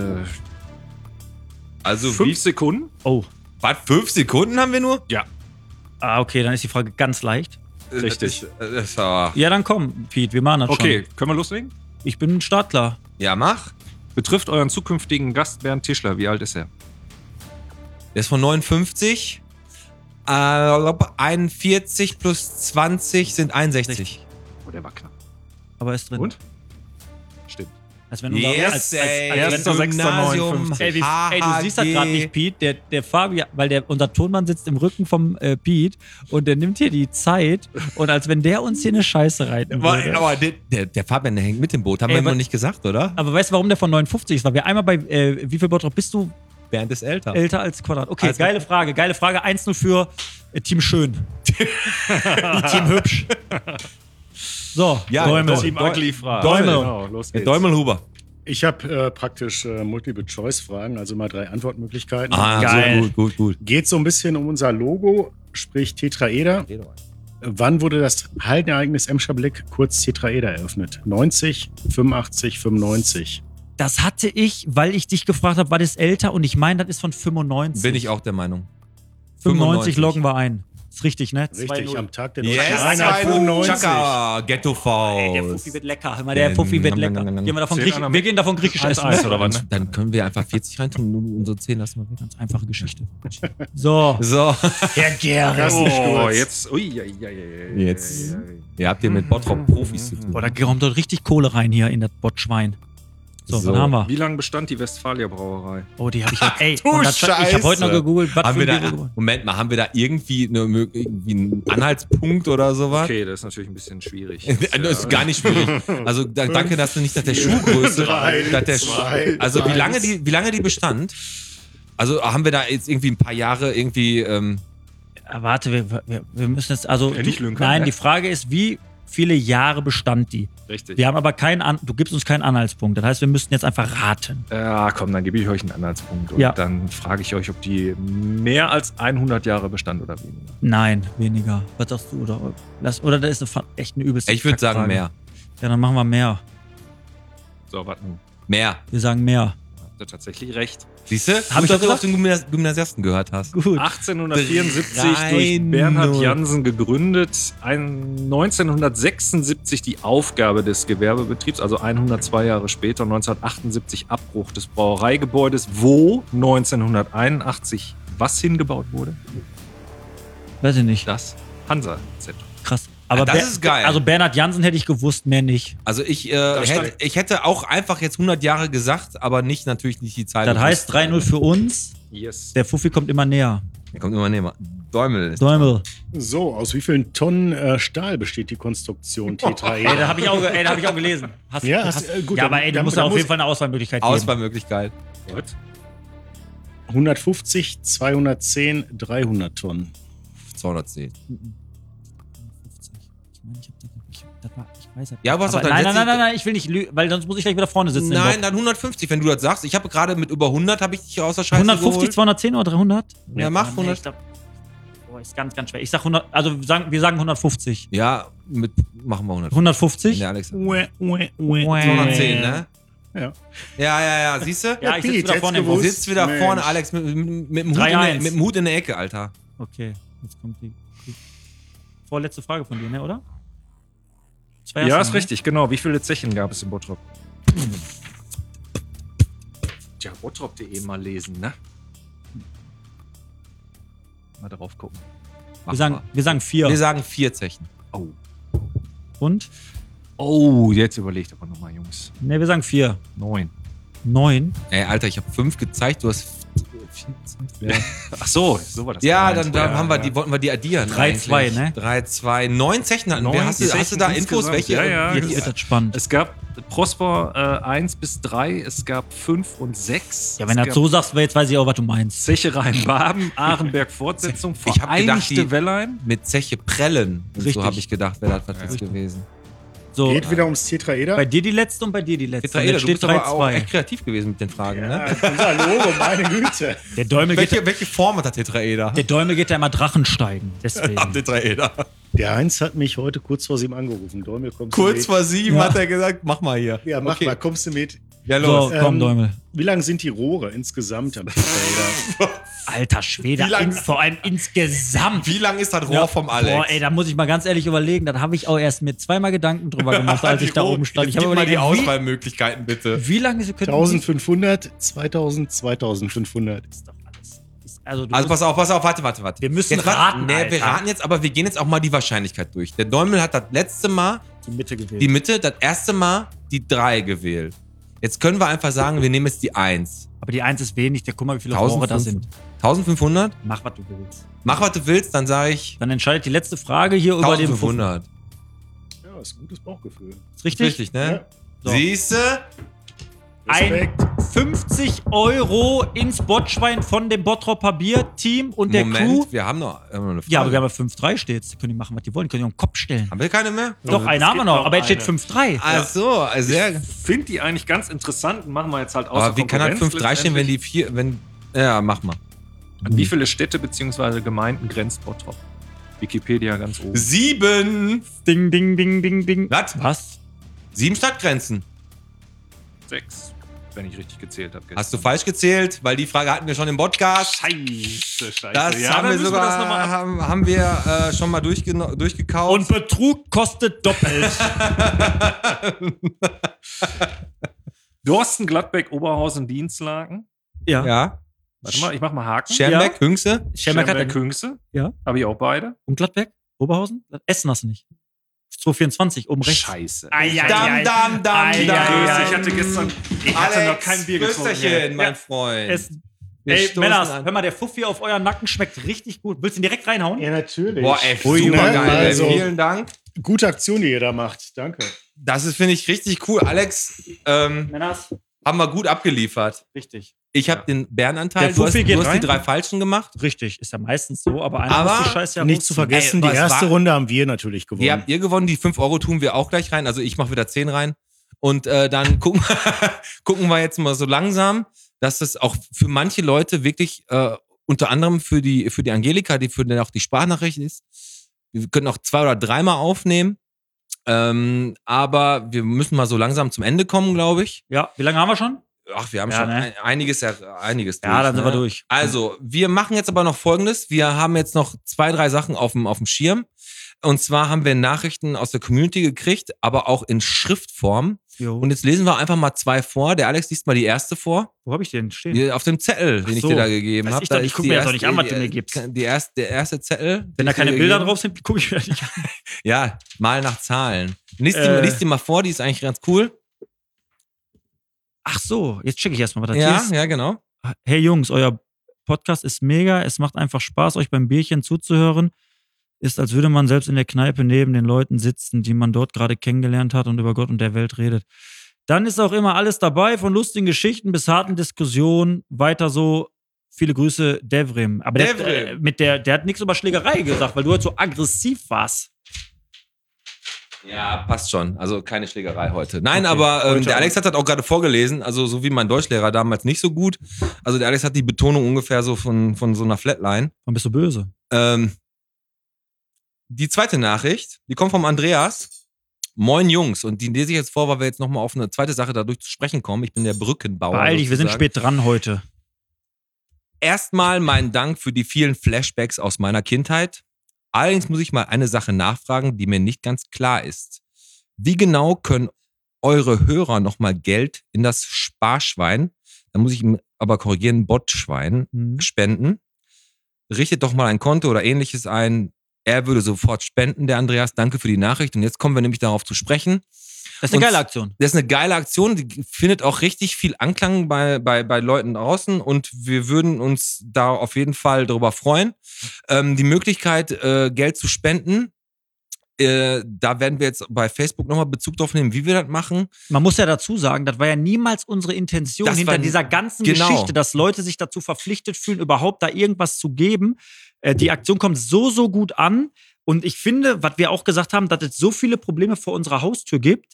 Also 5 Sekunden. Oh. Was, 5 Sekunden haben wir nur? Ja, Ah, okay, dann ist die Frage ganz leicht. richtig. Das ist aber- Ja, dann komm, Pete, wir machen das Okay, schon. können wir loslegen? Ich bin startklar. Ja, mach. Betrifft euren zukünftigen Gast Bernd Tischler. Wie alt ist er? Der ist von 59. 41 plus 20 sind 61. Oh, der war knapp. Aber ist drin. Und? Stimmt. Als wenn Yes, ey. Erster, Sechster, 59. Ey, du siehst das gerade nicht, Pete. Der Fabian, weil unser Tonmann sitzt im Rücken vom Pete und der nimmt hier die Zeit und als wenn der uns hier eine Scheiße reiten würde. Aber der Fabian, der hängt mit dem Boot. Haben Ey, wir ihm aber- noch nicht gesagt, oder? Aber weißt du, warum der von 59 ist? Weil wir einmal bei, wie viel Bottrop bist du Bernd ist älter. älter als Quadrat? Okay, Also- geile Frage. 1-0 für Team Schön. Team Hübsch. So, Ja, Däumel. Team Ugly fragt. Däumel. Genau, los Der geht's. Däumelhuber. Ich habe praktisch Multiple-Choice-Fragen, also mal 3 Antwortmöglichkeiten. Geil. So, gut. Geht so ein bisschen um unser Logo, sprich Tetraeder. Wann wurde das Hallenereignis Emscher Blick, kurz Tetraeder, eröffnet? 90, 85, 95. Das hatte ich, weil ich dich gefragt habe, was ist älter? Und ich meine, das ist von 95. Bin ich auch der Meinung. 95 loggen wir ein. Ist richtig, ne? Richtig, 2-0. am Tag der Yes, Deutschen Einheit 95. Chaka, Ghetto Ey, der Faust. Fuffi wird lecker. Hör mal, der Fuffi wird lecker. Gehen wir, davon Zehn einer wir gehen davon griechisch essen. 1-1 oder was, ne? Dann können wir einfach 40 reintun und so 10 lassen wir weg. Ganz einfache Geschichte. So. So, Herr Gerrit. Oh, jetzt. Ui, ui, ui, ui, Jetzt. ui, ui. ihr habt hier mit Bottrop Profis zu tun. Boah, da kommt dort richtig Kohle rein hier in das Botschwein. So, So. was haben wir? Wie lange bestand die Westfalia Brauerei? Oh, die habe ich halt. Ey, Du und das, ich habe heute noch Scheiße. gegoogelt, was Haben für wir ein da, Bier. Moment mal, haben wir da irgendwie einen Anhaltspunkt oder sowas? Okay, das ist natürlich ein bisschen schwierig. Das ist gar nicht schwierig. Also danke, dass du nicht nach der Schuhgröße, dass der also wie lange die bestand? Also haben wir da jetzt irgendwie ein paar Jahre irgendwie Warte, wir müssen jetzt. Also, Ja, nicht lünkern, nein, ne? die Frage ist, wie viele Jahre bestand die? Richtig. Wir haben aber du gibst uns keinen Anhaltspunkt. Das heißt, wir müssten jetzt einfach raten. Ja, komm, dann gebe ich euch einen Anhaltspunkt. Und Ja. dann frage ich euch, ob die mehr als 100 Jahre bestand oder weniger. Nein, weniger. Was sagst du? Oder das ist echt eine übelste ich würde sagen Kackfrage. mehr. Ja, dann machen wir mehr. So, warten. Mehr. Wir sagen mehr. ihr tatsächlich recht. Siehst du? Hab ich dass doch du auf den Gymnasiasten gehört hast. Gut. 1874 3-0. durch Bernhard Jansen gegründet. 1976 die Aufgabe des Gewerbebetriebs, also 102 Jahre später, 1978 Abbruch des Brauereigebäudes, wo 1981 was hingebaut wurde? Weiß ich nicht. Das Hansa-Zentrum. Krass. Aber das ist geil. Also Bernhard Jansen hätte ich gewusst, mehr nicht. Also ich hätte auch einfach jetzt 100 Jahre gesagt, aber natürlich nicht die Zeit. Das heißt 3-0 für uns. Yes. Der Fuffi kommt immer näher. Der kommt immer näher. Däumel. Däumel. So, aus wie vielen Tonnen Stahl besteht die Konstruktion Tetraeder? Ey, da habe ich auch gelesen. Ja, gut, ja, aber ey, du dann- musst dann ja auf muss- jeden Fall eine Auswahlmöglichkeit geben. Auswahlmöglichkeit. Gut. 150, 210, 300 Tonnen. 210. 50. Ich meine, das war, ich weiß Ja, aber was auch aber dann nein, ich will nicht lügen, weil sonst muss ich gleich wieder vorne sitzen. Nein, dann 150, wenn du das sagst. Ich habe gerade mit über 100 habe ich dich aus der Scheiße 150, geholt. 210 oder 300? Ja, mach Nee, 100. ich glaub, ist ganz, ganz schwer. Ich sag 100, also wir sagen 150. Ja, machen wir 100. 150? Ja, Alex. 210, 210, ne? Ja. Ja, siehst du? Ja, ich sitze wieder Pete, vorne im hätt's Bus. gewusst. Sitzt wieder Mensch. vorne, Alex, mit dem Hut 3-1. mit dem Hut in der Ecke, Alter. Okay, jetzt kommt die vorletzte Frage von dir, ne, oder? Zwei Ja, hast ist du, ne? richtig, genau. Wie viele Zechen gab es in Bottrop? Tja, bottrop.de mal lesen, ne? Mal drauf gucken. Mach Wir sagen 4. Wir sagen 4 Zechen. Oh. Und? Oh, jetzt überlegt aber nochmal, Jungs. Ne, wir sagen 4. 9. 9. Ey, Alter, ich habe 5 gezeigt, du hast 4. Ach so war das. Ja, gemeint. dann haben wir wollten wir die addieren. 3-2, eigentlich. ne? 3-2. 9 Zechen hatten wir. 9 Hast du Zechen da Infos, insgesamt? welche? Ja, ja. Jetzt wird das spannend. Es gab Prosper 1 bis 3, es gab 5 und 6. Ja, wenn du das so sagst, jetzt weiß ich auch, was du meinst. Zeche Rhein-Baben, Ahrenberg Fortsetzung, Ich hab gedacht, Vereinigte Wellein. Mit Zeche Prellen. Und Richtig. so habe ich gedacht, wäre das was jetzt gewesen. So, Geht wieder ums Tetraeder? bei dir die letzte und bei dir die letzte. Tetraeder, Jetzt du steht bist aber auch 3-2. echt kreativ gewesen mit den Fragen, Ja, ne? unser Logo, meine Güte. Der Däumel Welche Form hat der Tetraeder? Der Däumel geht ja immer Drachen steigen. Deswegen. Tetraeder. Der Heinz hat mich heute kurz vor 7 angerufen. Däumel, kommst du Kurz mit? vor 7 Ja. hat er gesagt, mach mal hier. Ja, mach Okay. mal, kommst du mit? Ja, So, los. komm, Däumel. Wie lang sind die Rohre insgesamt am Tetraeder? Alter Schwede, Wie lang- vor allem insgesamt. Wie lang ist das Rohr vom Alex? Boah, ey, da muss ich mal ganz ehrlich überlegen. Da habe ich auch erst mir zweimal Gedanken drüber gemacht, als ich da oben stand. Ich Gib habe mal die überlegt, Auswahlmöglichkeiten, bitte. wie lange sie können. 1500, 2000, 2500. Ist doch alles. Also, du Also musst, pass auf, warte. Wir müssen jetzt raten, Nee, wir Alter. raten jetzt, aber wir gehen jetzt auch mal die Wahrscheinlichkeit durch. Der Däumel hat das letzte Mal die Mitte gewählt. die Mitte, das erste Mal die 3 gewählt. Jetzt können wir einfach sagen, wir nehmen jetzt die 1. Aber die 1 ist wenig. Guck mal, wie viele Rohre da sind. 1500? Mach, was du willst. Mach, was du willst, dann sage ich Dann entscheidet die letzte Frage hier über dem 1500. Ja, ist ein gutes Bauchgefühl. Ist richtig? Richtig, ne? So. Siehste? Ein 50 € ins Botschwein von dem Bottropper Bier-Team und der Crew. Moment, wir haben noch eine Frage. Ja, aber wir haben ja 5-3 steht. Die können die machen, was die wollen. Die können die auf den Kopf stellen. Haben wir keine mehr? Doch, eine haben wir noch. Aber jetzt steht 5-3. Ach so, sehr. Finde die eigentlich ganz interessant und machen wir jetzt halt außer Aber wie kann halt Konkurrenz 5-3 stehen, wenn die 4, ja, mach mal. An wie viele Städte bzw. Gemeinden grenzt Bottrop? Wikipedia ganz oben. 7! Ding, ding, ding, ding, ding. Was? Was? 7 Stadtgrenzen. 6, wenn ich richtig gezählt habe. Hast du falsch gezählt? Weil die Frage hatten wir schon im Podcast. Scheiße. Das Ja, haben dann wir müssen sogar das noch mal ab- haben wir schon mal durchgekauft. Und Betrug kostet doppelt. Dorsten, Gladbeck, Oberhausen, Dienstlaken. Ja. ja. Warte mal, ich mach mal Haken. Schermbeck, Hüngse. Schermerk hat Schermbeck, Hüngse. Ja. Habe ich auch beide. Und Gladbeck? Oberhausen? Essen hast du nicht. 224, oben rechts. Scheiße. Dam. Ich hatte gestern noch kein Bier getrunken. Prösterchen, mein Ja. Freund. Essen. Wir Ey, stoßen Männers, an. hör mal, der Fuffi auf euren Nacken schmeckt richtig gut. Willst du ihn direkt reinhauen? Ja, natürlich. Boah, ey, Ui, super ne? geil. Also, Vielen Dank. gute Aktion, die ihr da macht. Danke. Das ist, finde ich, richtig cool. Alex, Männers, haben wir gut abgeliefert. richtig. Ich habe den Bärenanteil. Der Fuffi geht du hast die rein. 3 Falschen gemacht. Richtig, ist ja meistens so, aber einer Aber muss die Scheiße ja Nicht zu hochziehen. vergessen, Ey, die was erste war- Runde haben wir natürlich gewonnen. Die habt ihr gewonnen. Die 5 € tun wir auch gleich rein. Also ich mache wieder 10 rein. Und dann gucken wir jetzt mal so langsam, dass das auch für manche Leute wirklich, unter anderem für die Angelika, die für den auch die Sprachnachricht ist, wir können auch 2 oder 3 Mal aufnehmen. Aber wir müssen mal so langsam zum Ende kommen, glaube ich. Ja, wie lange haben wir schon? Ach, wir haben Ja, schon ne? einiges durch. Ja, dann sind wir durch. Also, wir machen jetzt aber noch Folgendes. Wir haben jetzt noch 2, 3 Sachen auf dem Schirm. Und zwar haben wir Nachrichten aus der Community gekriegt, aber auch in Schriftform. Jo. Und jetzt lesen wir einfach mal 2 vor. Der Alex liest mal die erste vor. Wo habe ich den stehen? Die, auf dem Zettel, den ich so. dir da gegeben Weiß habe. ich doch nicht. Guck mir jetzt doch nicht an, was du mir gibst. Der erste Zettel. Wenn da keine Bilder drauf sind, gucke ich mir das nicht an. Ja, mal nach Zahlen. Lies die mal vor, die ist eigentlich ganz cool. Ach so, jetzt checke ich erstmal, was das hier ist. Ja, genau. Hey Jungs, euer Podcast ist mega. Es macht einfach Spaß, euch beim Bierchen zuzuhören. Ist, als würde man selbst in der Kneipe neben den Leuten sitzen, die man dort gerade kennengelernt hat und über Gott und der Welt redet. Dann ist auch immer alles dabei, von lustigen Geschichten bis harten Diskussionen. Weiter so. Viele Grüße, Devrim. Aber der hat nichts über Schlägerei gesagt, weil du heute so aggressiv warst. Ja, passt schon. Also keine Schlägerei heute. Nein, Okay. aber Heute der auch. Alex hat das auch gerade vorgelesen. Also so wie mein Deutschlehrer damals nicht so gut. Also der Alex hat die Betonung ungefähr so von so einer Flatline. Warum bist du böse? Die zweite Nachricht, die kommt vom Andreas. Moin Jungs. Und die lese ich jetzt vor, weil wir jetzt nochmal auf eine zweite Sache dadurch zu sprechen kommen. Ich bin der Brückenbauer. Beeil dich, wir sind sozusagen. spät dran heute. Erstmal meinen Dank für die vielen Flashbacks aus meiner Kindheit. Allerdings muss ich mal eine Sache nachfragen, die mir nicht ganz klar ist. Wie genau können eure Hörer nochmal Geld in das Sparschwein, da muss ich ihm aber korrigieren, Botschwein, spenden? Richtet doch mal ein Konto oder ähnliches ein. Er würde sofort spenden, der Andreas. Danke für die Nachricht. Und jetzt kommen wir nämlich darauf zu sprechen. Das ist eine geile Aktion. Das ist eine geile Aktion, die findet auch richtig viel Anklang bei Leuten draußen und wir würden uns da auf jeden Fall darüber freuen. Die Möglichkeit, Geld zu spenden, da werden wir jetzt bei Facebook nochmal Bezug drauf nehmen, wie wir das machen. Man muss ja dazu sagen, das war ja niemals unsere Intention Das hinter war- dieser ganzen genau. Geschichte, dass Leute sich dazu verpflichtet fühlen, überhaupt da irgendwas zu geben. Die Aktion kommt so gut an. Und ich finde, was wir auch gesagt haben, dass es so viele Probleme vor unserer Haustür gibt.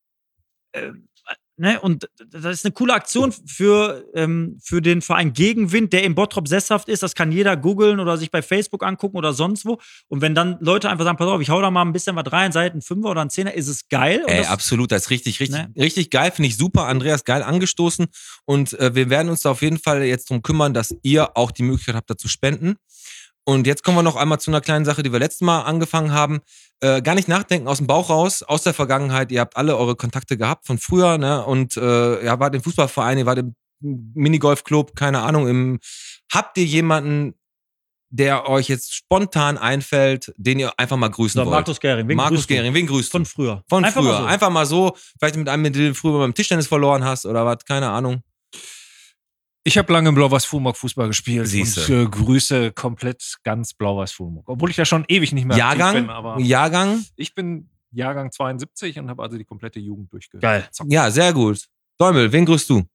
Ne? Und das ist eine coole Aktion für den Verein Gegenwind, der im Bottrop sesshaft ist. Das kann jeder googeln oder sich bei Facebook angucken oder sonst wo. Und wenn dann Leute einfach sagen, pass auf, ich hau da mal ein bisschen was rein, sei es ein Fünfer oder ein Zehner, ist es geil. Und das, Absolut, das ist richtig Ne? geil, finde ich super. Andreas, geil angestoßen. Und wir werden uns da auf jeden Fall jetzt drum kümmern, dass ihr auch die Möglichkeit habt, da zu spenden. Und jetzt kommen wir noch einmal zu einer kleinen Sache, die wir letztes Mal angefangen haben. Gar nicht nachdenken, aus dem Bauch raus, aus der Vergangenheit. Ihr habt alle eure Kontakte gehabt von früher, ne? Und ihr wart im Fußballverein, ihr wart im Minigolfclub, keine Ahnung. Habt ihr jemanden, der euch jetzt spontan einfällt, den ihr einfach mal grüßen wollt? Markus Gehring. Wen grüßt du? Von früher. Von Einfach früher. mal so. Einfach mal so. Vielleicht mit einem, mit dem du früher beim Tischtennis verloren hast oder was, keine Ahnung. Ich habe lange in Blau-Weiß-Fulmorg Fußball gespielt Siehste. und Grüße komplett ganz Blau-Weiß-Fulmorg. Obwohl ich ja schon ewig nicht mehr aktiv bin, aber Jahrgang? ich bin Jahrgang 72 und habe also die komplette Jugend durchgezockt. Geil. Ja, sehr gut. Däumel, wen grüßt du?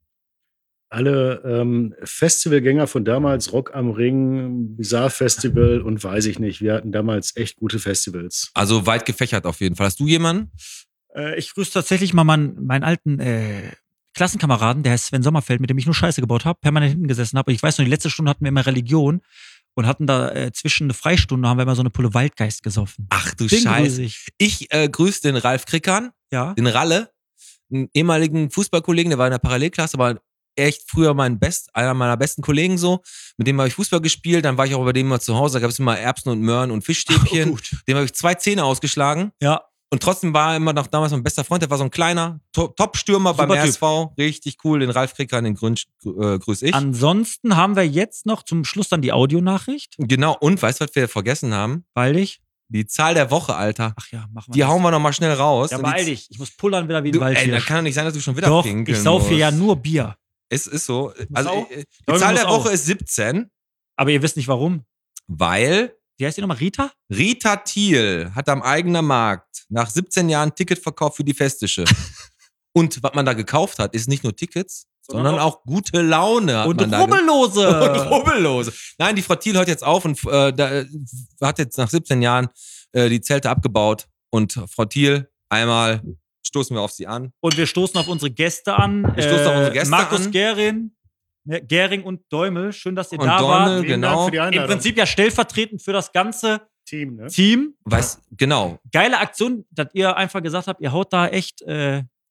Alle Festivalgänger von damals, Rock am Ring, Bizarre Festival und weiß ich nicht. Wir hatten damals echt gute Festivals. Also weit gefächert auf jeden Fall. Hast du jemanden? Ich grüße tatsächlich mal meinen alten Klassenkameraden, der heißt Sven Sommerfeld, mit dem ich nur Scheiße gebaut habe, permanent hinten gesessen habe. Und ich weiß noch, die letzte Stunde hatten wir immer Religion und hatten da zwischen eine Freistunde, haben wir immer so eine Pulle Waldgeist gesoffen. Ach du Den Scheiße. grüße ich. Ich grüße den Ralf Krickern, Ja. den Ralle, einen ehemaligen Fußballkollegen, der war in der Parallelklasse, aber echt früher einer meiner besten Kollegen so. Mit dem habe ich Fußball gespielt, dann war ich auch bei dem mal zu Hause, da gab es immer Erbsen und Möhren und Fischstäbchen. Gut. Dem habe ich 2 Zähne ausgeschlagen. Ja. Und trotzdem war er immer noch damals mein bester Freund. Der war so ein kleiner Top-Stürmer beim Super Typ. RSV. Richtig cool. Den Ralf Kricker, den grüße ich. Ansonsten haben wir jetzt noch zum Schluss dann die Audionachricht, Genau. Und weißt du, was wir vergessen haben? weil ich. Die Zahl der Woche, Alter. Ach ja, machen wir Die das. hauen wir noch mal schnell raus. Ja, Und die beeil dich. Ich muss pullern wieder wie ein Ey, Waldtier. da kann doch nicht sein, dass du schon wieder Doch, pinkeln ich sauf hier musst. ja nur Bier. Es ist so. Also, auch. die Däumel Zahl muss der auch. Woche ist 17, Aber ihr wisst nicht warum. weil Wie heißt die nochmal? Rita? Rita Thiel hat am eigenen Markt nach 17 Jahren Ticketverkauf für die Festische. Und was man da gekauft hat, ist nicht nur Tickets, sondern auch gute Laune. Hat Und man da Rubbellose. Und Rubbellose. Nein, die Frau Thiel hört jetzt auf und hat jetzt nach 17 Jahren die Zelte abgebaut. Und Frau Thiel, einmal stoßen wir auf sie an. Und wir stoßen auf unsere Gäste an. Wir stoßen auf unsere Gäste Markus an. Gehring und Däumel. Schön, dass ihr Und da Däumel, wart. Vielen Dank genau. für die Im Einladung. Prinzip ja stellvertretend für das ganze Team, ne? Team. Genau. Geile Aktion, dass ihr einfach gesagt habt, ihr haut da echt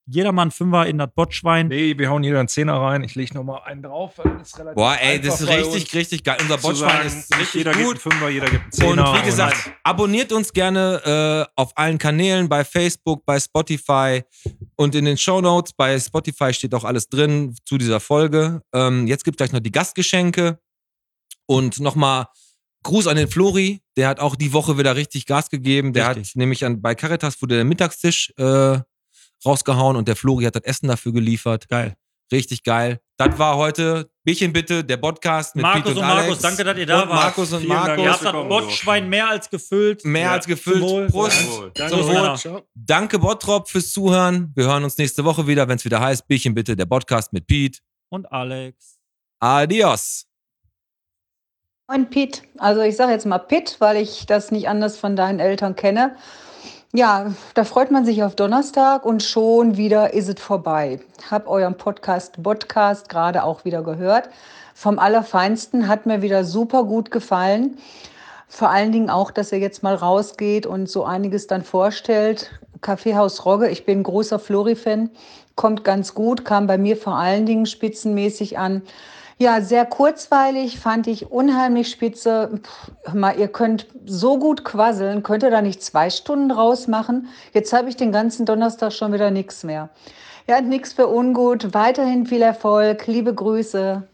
Jeder mal einen Fünfer in das Botschwein. Nee, wir hauen jeder einen Zehner rein. Ich lege nochmal einen drauf. Das ist relativ Boah, ey, das ist einfach bei richtig, uns richtig geil. Unser zu Botschwein sagen, ist nicht richtig jeder gut. gibt einen Fünfer, jeder gibt einen Zehner. Und wie gesagt, abonniert uns gerne auf allen Kanälen, bei Facebook, bei Spotify und in den Shownotes. Bei Spotify steht auch alles drin zu dieser Folge. Jetzt gibt es gleich noch die Gastgeschenke. Und nochmal Gruß an den Flori. Der hat auch die Woche wieder richtig Gas gegeben. Der Richtig. hat nämlich bei Caritas wurde der Mittagstisch rausgehauen und der Flori hat das Essen dafür geliefert. Geil. Richtig geil. Das war heute Bierchen bitte, der Podcast mit Markus Pete und Alex. Markus, danke, dass ihr da und wart. Markus und Vielen Dank. Ihr Markus. habt das Botschwein mehr als gefüllt. Mehr als gefüllt. Zum Wohl. Prost. Zum Wohl. Danke, Zum Wohl. ciao. Danke Bottrop fürs Zuhören. Wir hören uns nächste Woche wieder, wenn es wieder heißt Bierchen bitte, der Podcast mit Pete. Und Alex. Adios. Und Pete, also ich sage jetzt mal Pete, weil ich das nicht anders von deinen Eltern kenne. Ja, da freut man sich auf Donnerstag und schon wieder ist es vorbei. Hab euren Podcast gerade auch wieder gehört. Vom Allerfeinsten, hat mir wieder super gut gefallen. Vor allen Dingen auch, dass ihr jetzt mal rausgeht und so einiges dann vorstellt. Kaffeehaus Rogge, ich bin großer Flori-Fan, kommt ganz gut, kam bei mir vor allen Dingen spitzenmäßig an. Ja, sehr kurzweilig, fand ich unheimlich spitze. Mal, ihr könnt so gut quasseln, könnt ihr da nicht 2 Stunden draus machen? Jetzt habe ich den ganzen Donnerstag schon wieder nichts mehr. Ja, nichts für ungut. Weiterhin viel Erfolg. Liebe Grüße.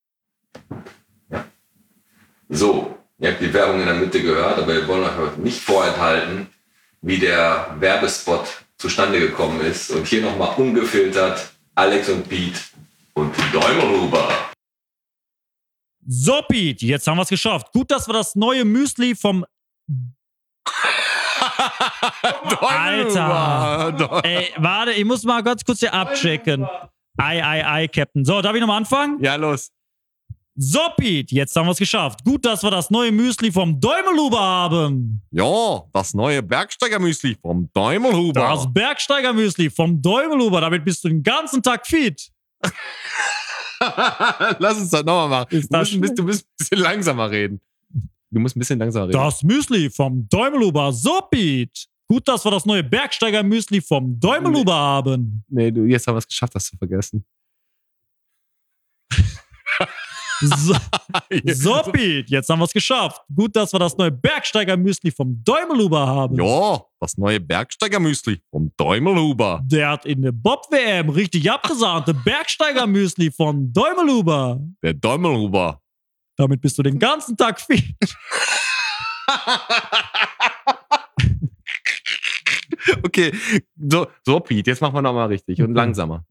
So, ihr habt die Werbung in der Mitte gehört, aber wir wollen euch heute nicht vorenthalten, wie der Werbespot zustande gekommen ist. Und hier nochmal ungefiltert Alex und Pete und Däumelhuber. So, Pete, jetzt haben wir es geschafft. Gut, dass wir das neue Müsli vom... Alter. Ey, warte, ich muss mal ganz kurz hier abchecken. Ei, Captain. So, darf ich nochmal anfangen? Ja, los. So, Pete, jetzt haben wir es geschafft. Gut, dass wir das neue Müsli vom Däumelhuber haben. Ja, das neue Bergsteigermüsli vom Däumelhuber. Das Bergsteiger-Müsli vom Däumelhuber. Damit bist du den ganzen Tag fit. Lass uns das nochmal machen. Ist das Du musst ein bisschen langsamer reden. Du musst ein bisschen langsamer reden. Das Müsli vom Däumelhuber. So, Pete. Gut, dass wir das neue Bergsteiger-Müsli vom Däumelhuber haben. Nee, jetzt haben wir es geschafft, das zu vergessen. So, Pete, jetzt haben wir es geschafft. Gut, dass wir das neue Bergsteiger-Müsli vom Däumelhuber haben. Ja, das neue Bergsteigermüsli vom Däumelhuber. Der hat in der Bob-WM richtig abgesahnte Bergsteiger-Müsli von Däumelhuber. Der Däumelhuber. Damit bist du den ganzen Tag fit. Okay, so Pete, jetzt machen wir nochmal richtig und langsamer.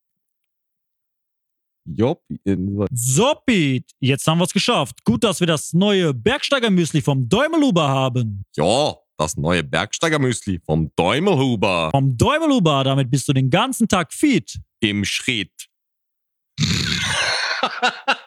Jo, So, Pete, jetzt haben wir es geschafft. Gut, dass wir das neue Bergsteiger-Müsli vom Däumelhuber haben. Ja, das neue Bergsteigermüsli vom Däumelhuber. Vom Däumelhuber, damit bist du den ganzen Tag fit. Im Schritt.